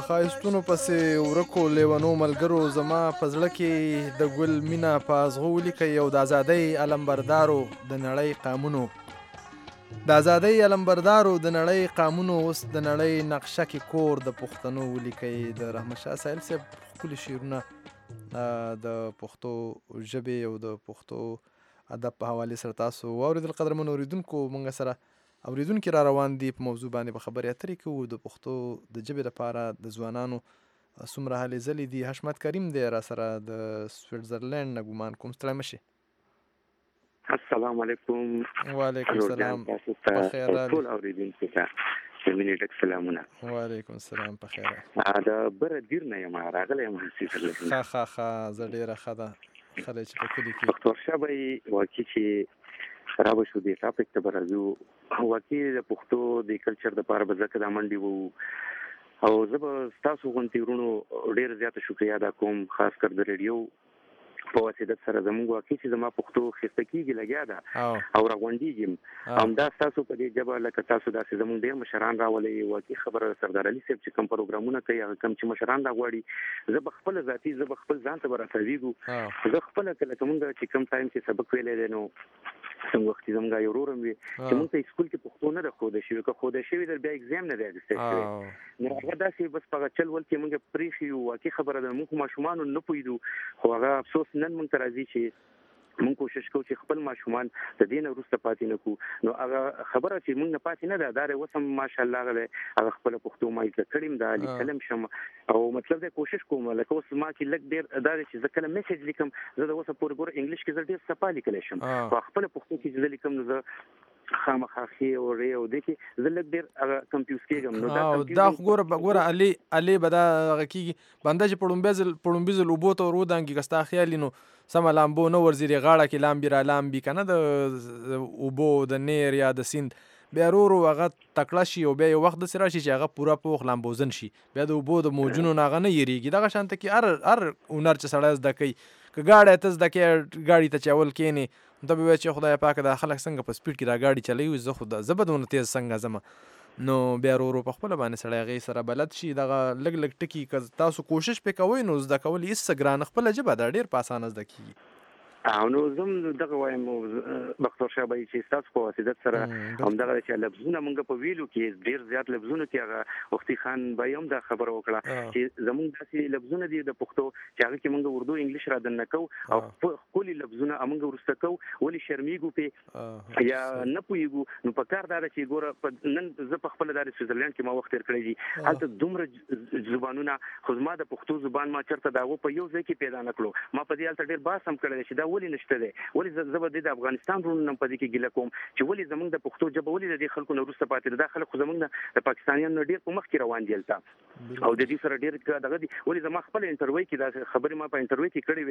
ښایستونو پسې ورکو لیونو ملګرو زما په زړه کې د ګل مینه په ازغو ولیکئ او د ازادۍ علمبردارو د نړۍ قامونو د ازادۍ علمبردارو د نړۍ قامونو اوس د نړۍ نقشه کې کور د پښتنو ولیکئ. د رحمت شاه سایل صاحب ښکلي شعرونه د پښتو ژبې او د پښتو ادب په حوالې سره تاسو واورېدل. قدرمنو اورېدونکو موږ سره اوریدونکي را روان دي په موضوع باندې په خبرې اترې کوو د پښتو د ژبې لپاره د ځوانانو څومره هلې ځلې دي. حشمت کریم دی را سره د سویټزرلینډ نه ګومان کوم. ستړی مه شئ. السلام علیکم. وعلیکم السلام. په خیر ټول اوریدونکو ته مینې ډک سلامونه. وعلیکم السلام. په خیر. دا بره دیر نه یم راغلی یم سویټزرلینډ. ښه زه ډېره ښه ده خلک چې په کلي کې پښتو ژبه یې واقعي چې خراب شو دې ټاپک ته برازو واقعي د پښتو د کلچر د پاره بزکه د منډي وو او زه به تاسو غونټي ورونو ډېر زیات شکریا ادا کوم خاص کر د ریډیو په واسطه سره زموږ واقعي چې زما پښتو خسته کیږي لګیا ده او راغونډیږم همدا تاسو په دې جبه لکه تاسو داسې زموږ ډېر مشران راولي واقعي خبره سردار علي صاحب چې کوم پروګرامونه کوي هغه کوم چې مشران راغواړي زه بخپل ذاتی زه بخپل ځان ته براتويږم زه خپل کله کوم چې کوم ټایم چې سبق ویلې نو څنګه وخت زموږ یو ورورم وي چې موږ ته سکول کې پښتو نه ده خوده شوی که خوده شوی در بیا ایگزام نه دی اخیستل شوی نو هغه داسې بس په چل ول کې موږ پریخي واقعي خبره ده موږ ماشومان نه پویدو خو هغه افسوس نن موږ ته راځي چې موږ کوشش کوو چې خپل ماشومان د دین وروسته پاتې نه کو نو هغه خبره چې موږ نه پاتې نه ده دا وسم ماشاءالله هغه خپل پښتو مایل کړم دا لیکلم شم او مطلب دا کوشش کوم لکه اوس ما کې لګ ډیر دا چې ځکه میسج لیکم زه د اوسه پورې ګور انګلیش کې زه ډیر صفه لیکل شم خو خپل پښتو کې چې لیکم نو زه خامخاخي او ری او د کې زه لګ ډیر کنفیوز کېږم نو دا ګوره علي بدا کیږي بنده چې پړومبیزل وبو ته ورودانګي کستا خیالي نو سم لامبو نو ورزيري غاړه کې لامبي را لامبي کنه د وبو د نیر یا د سیند بیا ورو هغه تکړه شي او بیا یو وخت سره شي چې هغه پوره پوخ لامبوزن شي بیا د وبو د موجونو ناغه نه یریږي دغه شانته کې هر اونر چې سړی زده کوي که ګاډی ته زده کوي ګاډي ته چول کېنی ته به چې خدای پاک دا خلک څنګه په سپیډ کې دا ګاډي چلوي زه خو زه به دونه تیز څنګه ځم نو بیا ورو په خپله باندې سړی هغې سره بلد شي دغه لږ لږ ټکي که تاسو کوشش پې کوئ نو زده کول هېڅ څه ګرانه خپله ژبه ده ډېر په اسانه زده کېږي او نو زم دغه وایم بختور شابه چې تاسو په واسطه سره همدغه چې لفظونه مونږ په ویلو کې ډیر زیات لفظونه کې هغه وختي خان بایم دا خبره وکړه چې زمونږ داسې لفظونه دي د پښتو چې هغه کې مونږ اردو انګلیش را دننه کو او خپل لفظونه مونږ ورسته کو ولې شرمېږو په یا نه پوهېږو نو په کار دا چې ګوره نن زه په خپل د سویټزرلینډ کې ما وخت تیر کړی دي هلته دومره زبانونه خو زما د پښتو زبان ما چېرته د هغو په یو ځای کې پیدا نه کړو ما په دې هلته ډېر بحث هم کړی چې دا ولې نشته دی ولې زه به د افغانستان وروڼو په دې کې ګیله کوم چې ولې زموږ د پښتو ژبه ولې د دې خلکو نه وروسته پاتې ده دا خلک خو زموږ د پاکستانیانو نه ډېر په مخکې روان دي هلته او د دې سره ډېر دغه دي ولې زما خپل انټرویو کې دا خبرې ما په انټرویو کې کړې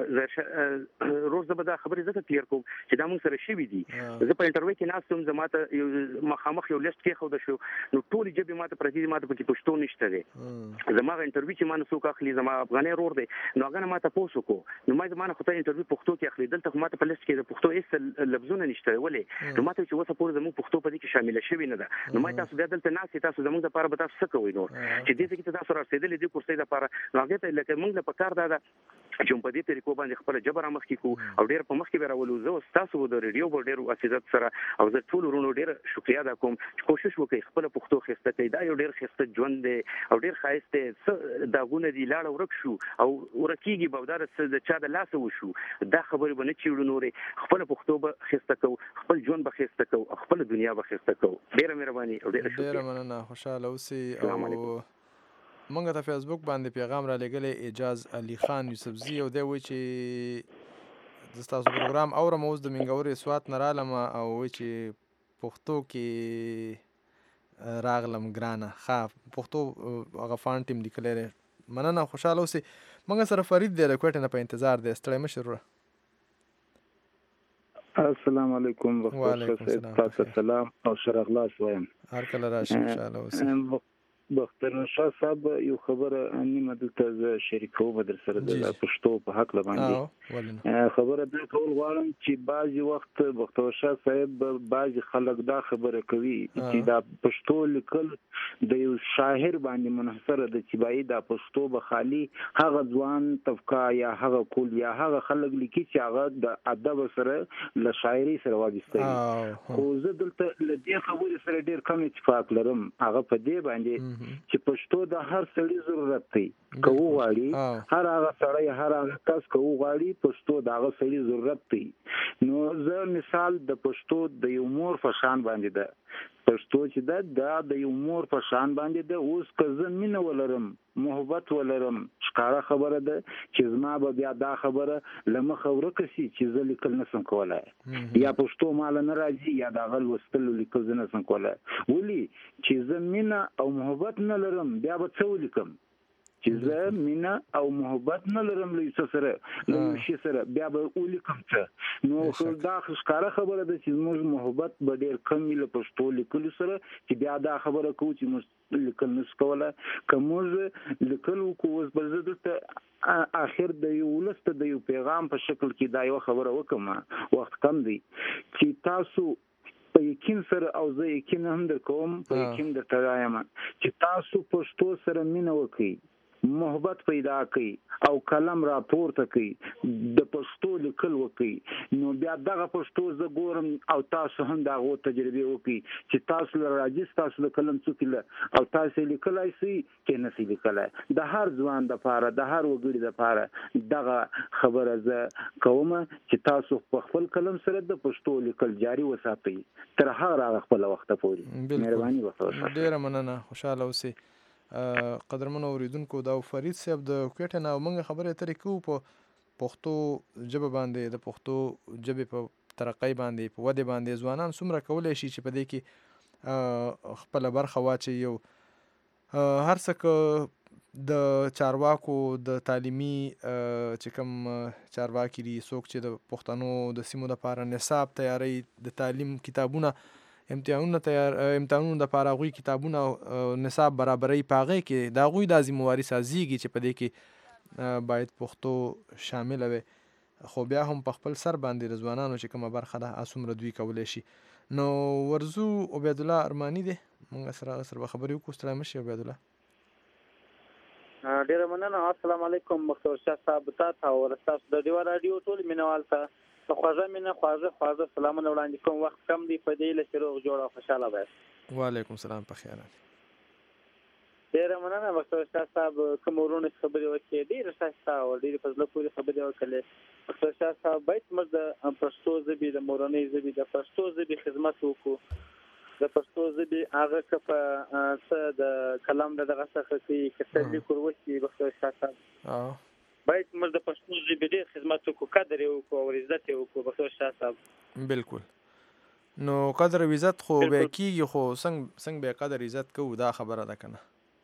وې روز زه به دا خبرې ځکه کلیر کوم چې دا موږ سره شوي دي زه په انټرویو کې ناست وم زما ته مخامخ یو لیست کېښوده شو نو ټولې ژبې ما ته پرتې دي ما ته پکې پښتو نشته دی زما هغه انټرویو چې ما نه څوک اخلي زما افغانی ورور دی نو هغه نه ما تپوس وکړو نو ما زما نه خو ته انټرویو پښتو کې اخلي دلته خو ما ته په لیست کې د پښتو هېڅ لفظونه نشته ولې نو ما ته چې اوسه پورې زموږ پښتو په دې کې شامله شوې نه ده نو ما تاسو بیا دلته ناست تاسو زموږ دپاره به تاسو څه کوئ نور چې دې ځای کې ته تاسو رارسېدلې دې کورسۍ دپاره نو هغې ته لکه موږ له په کار دا ده چې په دې طریقو باندې خپله ژبه را مخکې کړو او ډېر په مخکې به راولو زه اوس تاسو د ریډیو په ډېر عزت سره او زه ټولو وروڼو ډېر شکریا ادا کوم چې کوشش وکړئ خپله پښتو ښایسته کړئ دا یو ډېر ښایسته ژوند دی او ډېر ښایست دی څه داغونه دي لاړه ورک شو او ورکېږي به او دا د چا د لاسه وشو دا خبرې به نه چېړو نورې خپله پښتو به ښایسته کوو خپل ژوند به ښایسته کوو او خپله دنیا به ښایسته کوو ډېره مهرباني او ډېره شکریا ډېره مننه خوشحاله اوسئ او مونږ ته فیسبوک باندې پیغام را لېږلی اعجاز علي خان یوسفزي او دی وایي چې زه ستاسو پروګرام اورم اوس د منګورې سوات نه رالم او وایي چې پښتو کې راغلم ګرانه ښه پښتو هغه فانټ ټیم لیکلی دی مننه خوشحاله اوسئ مونږ سره فرید دی له کوټې نه په انتظار دی ستړی مه شې وروره السلام علیکم وعلیکم السلام تاسو سلام او شرغلاس وایم هر کله راشي انشاءالله اوسئ بختر شاه صاحب یو خبره نیمه دلته شریکوم در سره د پښتو په حق باندې خبره دا کول غواړم چې بعضی وخت بختر شاه صاحب بعضی خلک دا خبره کوي چې دا پښتو لیکل د یو شاعر باندې منحصر ده چې باید دا پښتو به خالی هغه ځوان طبقه یا هغه کول یا هغه خلک لیکي چې هغه د ادب سره له شاعري سره وابسته وي خو زه دلته له دې خبرې سره ډېر کم اتفاق لرم هغه په دې باندې چې پښتو د هر سړي ضرورت دی که وغواړي هر هغه سړی هر هغه کس که وغواړي پښتو د هغه سړي ضرورت دی نو زه مثال د پښتو د یو مور په شان باندې ده پښتو چې دا د یو مور په شان باندې ده اوس که زه مینه ولرم محبت ولرم ښکاره خبره ده چې زما به بیا دا خبره له مخه ورکه سي چې زه لیکل نسم کولی یا پښتو ماله نه راځي یا د هغه لوستل لیکل زه نسم کولی ولې چې زه مینه او محبت نه لرم بیا به څه ولیکم چې زه مینه او محبت نه لرم له یو سره له یو شي سره بیا به ولیکم څه نو دا ښکاره خبره ده چې موږ محبت به ډېر کم وي له پښتو لیکلو سره چې بیا دا خبره کوو چې موږ لیکل نشو کولی که موږ لیکل وکړو اوس به زه دلته اخر د یو ولس ته د یو پیغام په شکل کې دا یوه خبره وکړم وخت کم دی چې تاسو په یقین سره او زه یقین هم در کوم په یقین درته وایم چې تاسو پښتو سره مینه وکړئ محبت پیدا کړي او قلم را پورته کړي د پښتو لیکل وکړي نو بیا دغه پښتو زه ګورم او تاسو هم د هغو تجربې وکړي چې تاسو له راځي تاسو د قلم څوکې له او تاسو لیکلی سئ که نه سئ لیکلی د هر ځوان دپاره د هر وګړي دپاره دغه خبره زه کوم چې تاسو په خپل قلم سره د پښتو لیکل جاري وساتئ تر هغه خپله وخته پورې مهرباني وکړئ ډېره مننه خوشحاله اوسئ قدرمنو اوریدونکو دا فرید صاحب د کوټې نه موږ خبرې اترې کوو په پښتو ژبه باندې د پښتو ژبې په ترقۍ باندې په ودې باندې ځوانان څومره کولی شي چې په دې کې خپله برخه واچوي یو هر څه که د چارواکو د تعلیمي چې کوم چارواکي دي څوک چې د پښتنو د سیمو دپاره نصاب تیاروي د تعلیم کتابونه امتحانونو دپاره هغوی کتابونه نصاب برابروي په هغې کې د هغوی دا ذمهواري سازیږي چې په دې کې باید پښتو شامله وي خو بیا هم په خپل سر باندې د ځوانانو چې کومه برخه ده هڅومره دوی کولی شي نو ورزو عبیدالله ارماني دی موږ سره هغه سره به خبرې وکړو ستړی مه شي عبیدالله ډېره مننه السلام علیکم بختور شاه صاحب تاسو او ستاسو د ډیوا راډیو ټول مینوال ته خوږه مینه خواږه سلامونه وړاندې کوم وخت کم دی په دې له چې روغ جوړ او خوشحاله باید وعلیکم السلام په خیر ډېره مننه بختور شاه صاحب کوم ورونه خبرې وکړې ډېره ښایسته او ډېرې په زړه پورې خبرې وکړې بختور شاه صاحب باید موږ د پښتو ژبې د مورنۍ ژبې د پښتو ژبې خدمت وکړو د پښتو ژبې هغه که په څه د کلام د دغه څخه کوي که څه لیکل وکړي بختور شاه صاحب باید موږ د پښتو ژبې ډېر خدمت وکړو قدر یې وکړو او عزت یې وکړو بختور شاه صاحب بلکل نو قدر او عزت خو بیا کېږي خو څنګه بیا قدر عزت کوو دا خبره ده که نه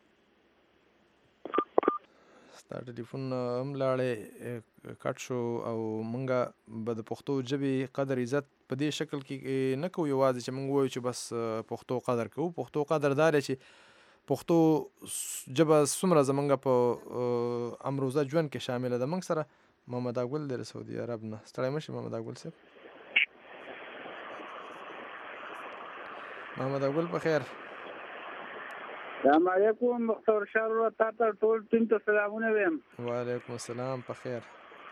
ستا ټلیفون هم لاړې کټ شو او موږ به د پښتو ژبې قدر عزت په دې شکل کې نه کوو یوازې چې موږ وایو چې بس پښتو قدر کوو پښتو قدر دا دی چې پښتو ژبه څومره زموږ په امروزه ژوند کې شامله ده موږ سره محمد اګل دی د سعودي عرب نه ستړی مه شي محمد اګل صاحب محمد اګل په خیر السلام علیکم بختور شاه ورور تا ته ټول ټیم ته سلامونه وایم وعلیکم السلام په خیر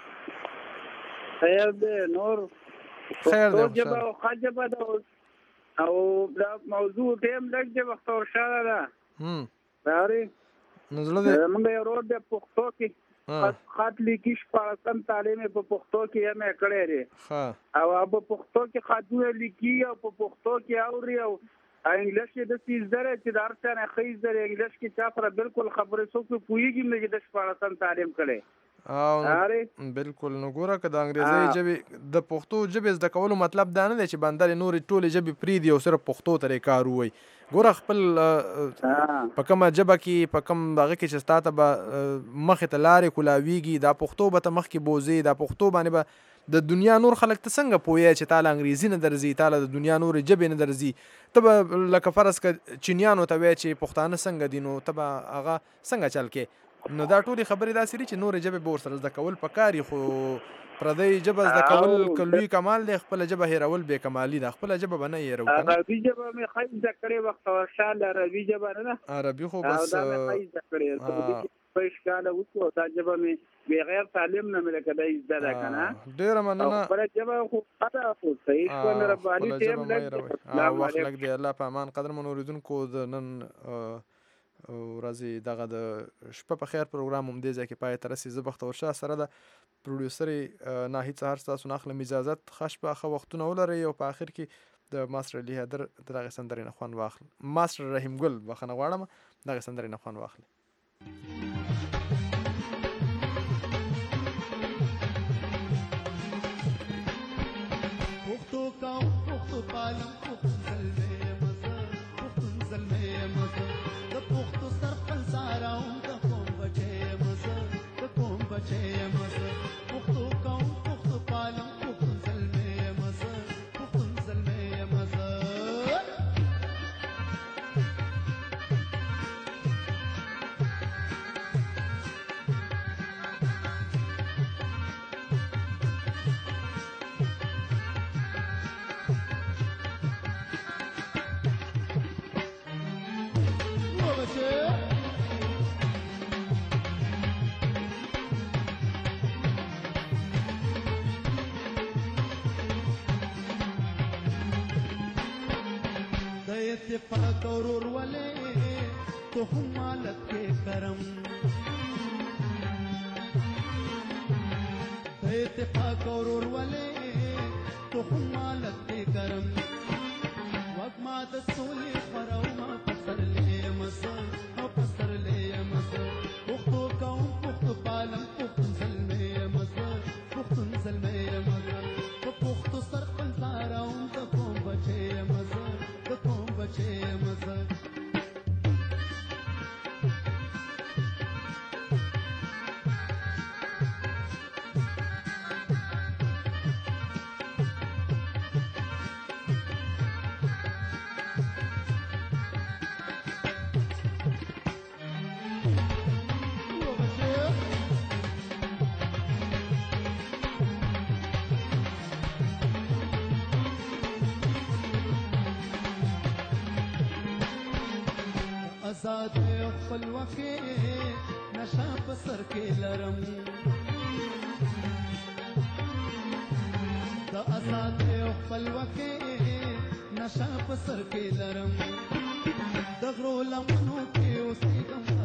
خیر دی نور خیر دی ژبه او ښه ژبه ده او دا موضوع ټیم لږ دی بختور شاه ده باري نو زړه دې موږ یو ورور د پښتو کې خط لیکي شپاړسم تعلیم په پښتو کې یې مې کړی دی او په پښتو کې خطونه لیکي او په پښتو کې اوري او انګلیش کې د څه زره چې د هر څه نه خې زره انګلیش کې چا پر بالکل خبرې څوک پوهیږي مې د شپاړسم تعلیم کړی بالکل نو ګوره که د انګریزي ژبې د پښتو ژبې زده کولو مطلب دا نه دی چې بندر نورې ټولې ژبې پرېږدي او صرف پښتو ته یې کار ووایي ګوره خپل په کومه ژبه کې په کوم هغه کې چې ستا ته به مخې ته لارې کولاویږي دا پښتو به ته مخکې بوځې دا پښتو باندې به د دنیا نور خلک ته څنګه پوهیږي چې تعالی انګریزي نه درځي تعالی د دنیا نور جبې نه درځي ته به لکه فرض ک چینیانو ته وایي چې پښتانه څنګه دي نو ته به هغه څنګه چل کې نو دا ټولې خبرې داسې دي چې نور جبې به ورسره زده کول پکاري خو پردی ژبه زده کول کلوي کمال دی خپله ژبه هېرول بې کمالي ده خپله ژبه به نه هېرو عربي ژبه مې ښه زده کړې وخت ورشان عربي ژبه نه ده عربي خو بس دا مې ښه زده کړې په ښکاله وکړو دا ژبه مې بغیر تعلیم نه مې لکه دا زده ده که نه ډېره مننه خپله ژبه خو ښه خو صحیح شوه مهرباني ټیم وخت لږ دی الله په امان قدرمن اورېدونکو د نن ورځې دغه د شپه په خیر پروګرام هم دې ځای کې پای ته رسي زه بختور شاه سره د پروډیوسرې ناهید سهار ستاسو نه اخلم اجازت ښه شپه ښه وختونه ولرئ او په آخر کې د ماسټر علي حیدر د دغې سندرې نه خوند واخلئ ماسټر رحیم ګل بخښنه غواړم دغې سندرې نه خوند واخلئ پښتو قوم پښتو پالم پښتون زلمی مزه پښتون زلمی مزه د پښتو سر خپل ساراوم د قوم بچی مزه د قوم بچی مزه پښتو قوم پښتو پالم پښتون زلمی مزه پښتون زلمی مزه اتفاق اور والے تو ہم مالک کے کرم اتفاق اور والے تو ہم مالک کے کرم وقما دسولی فروما پسر لے مسا پسر لے مسا پختو قوم پختو پالم پختون زلمی مسا پختون زلمی مسا پختو سر قلزاراؤں دا قوم بچے مسا دا قوم بچے مسا آزاد خپلواکي نشه په سر کې لرم د آزاد خپلواکي نشه په سر کې لرم د غرو لمنو کې اوسېږم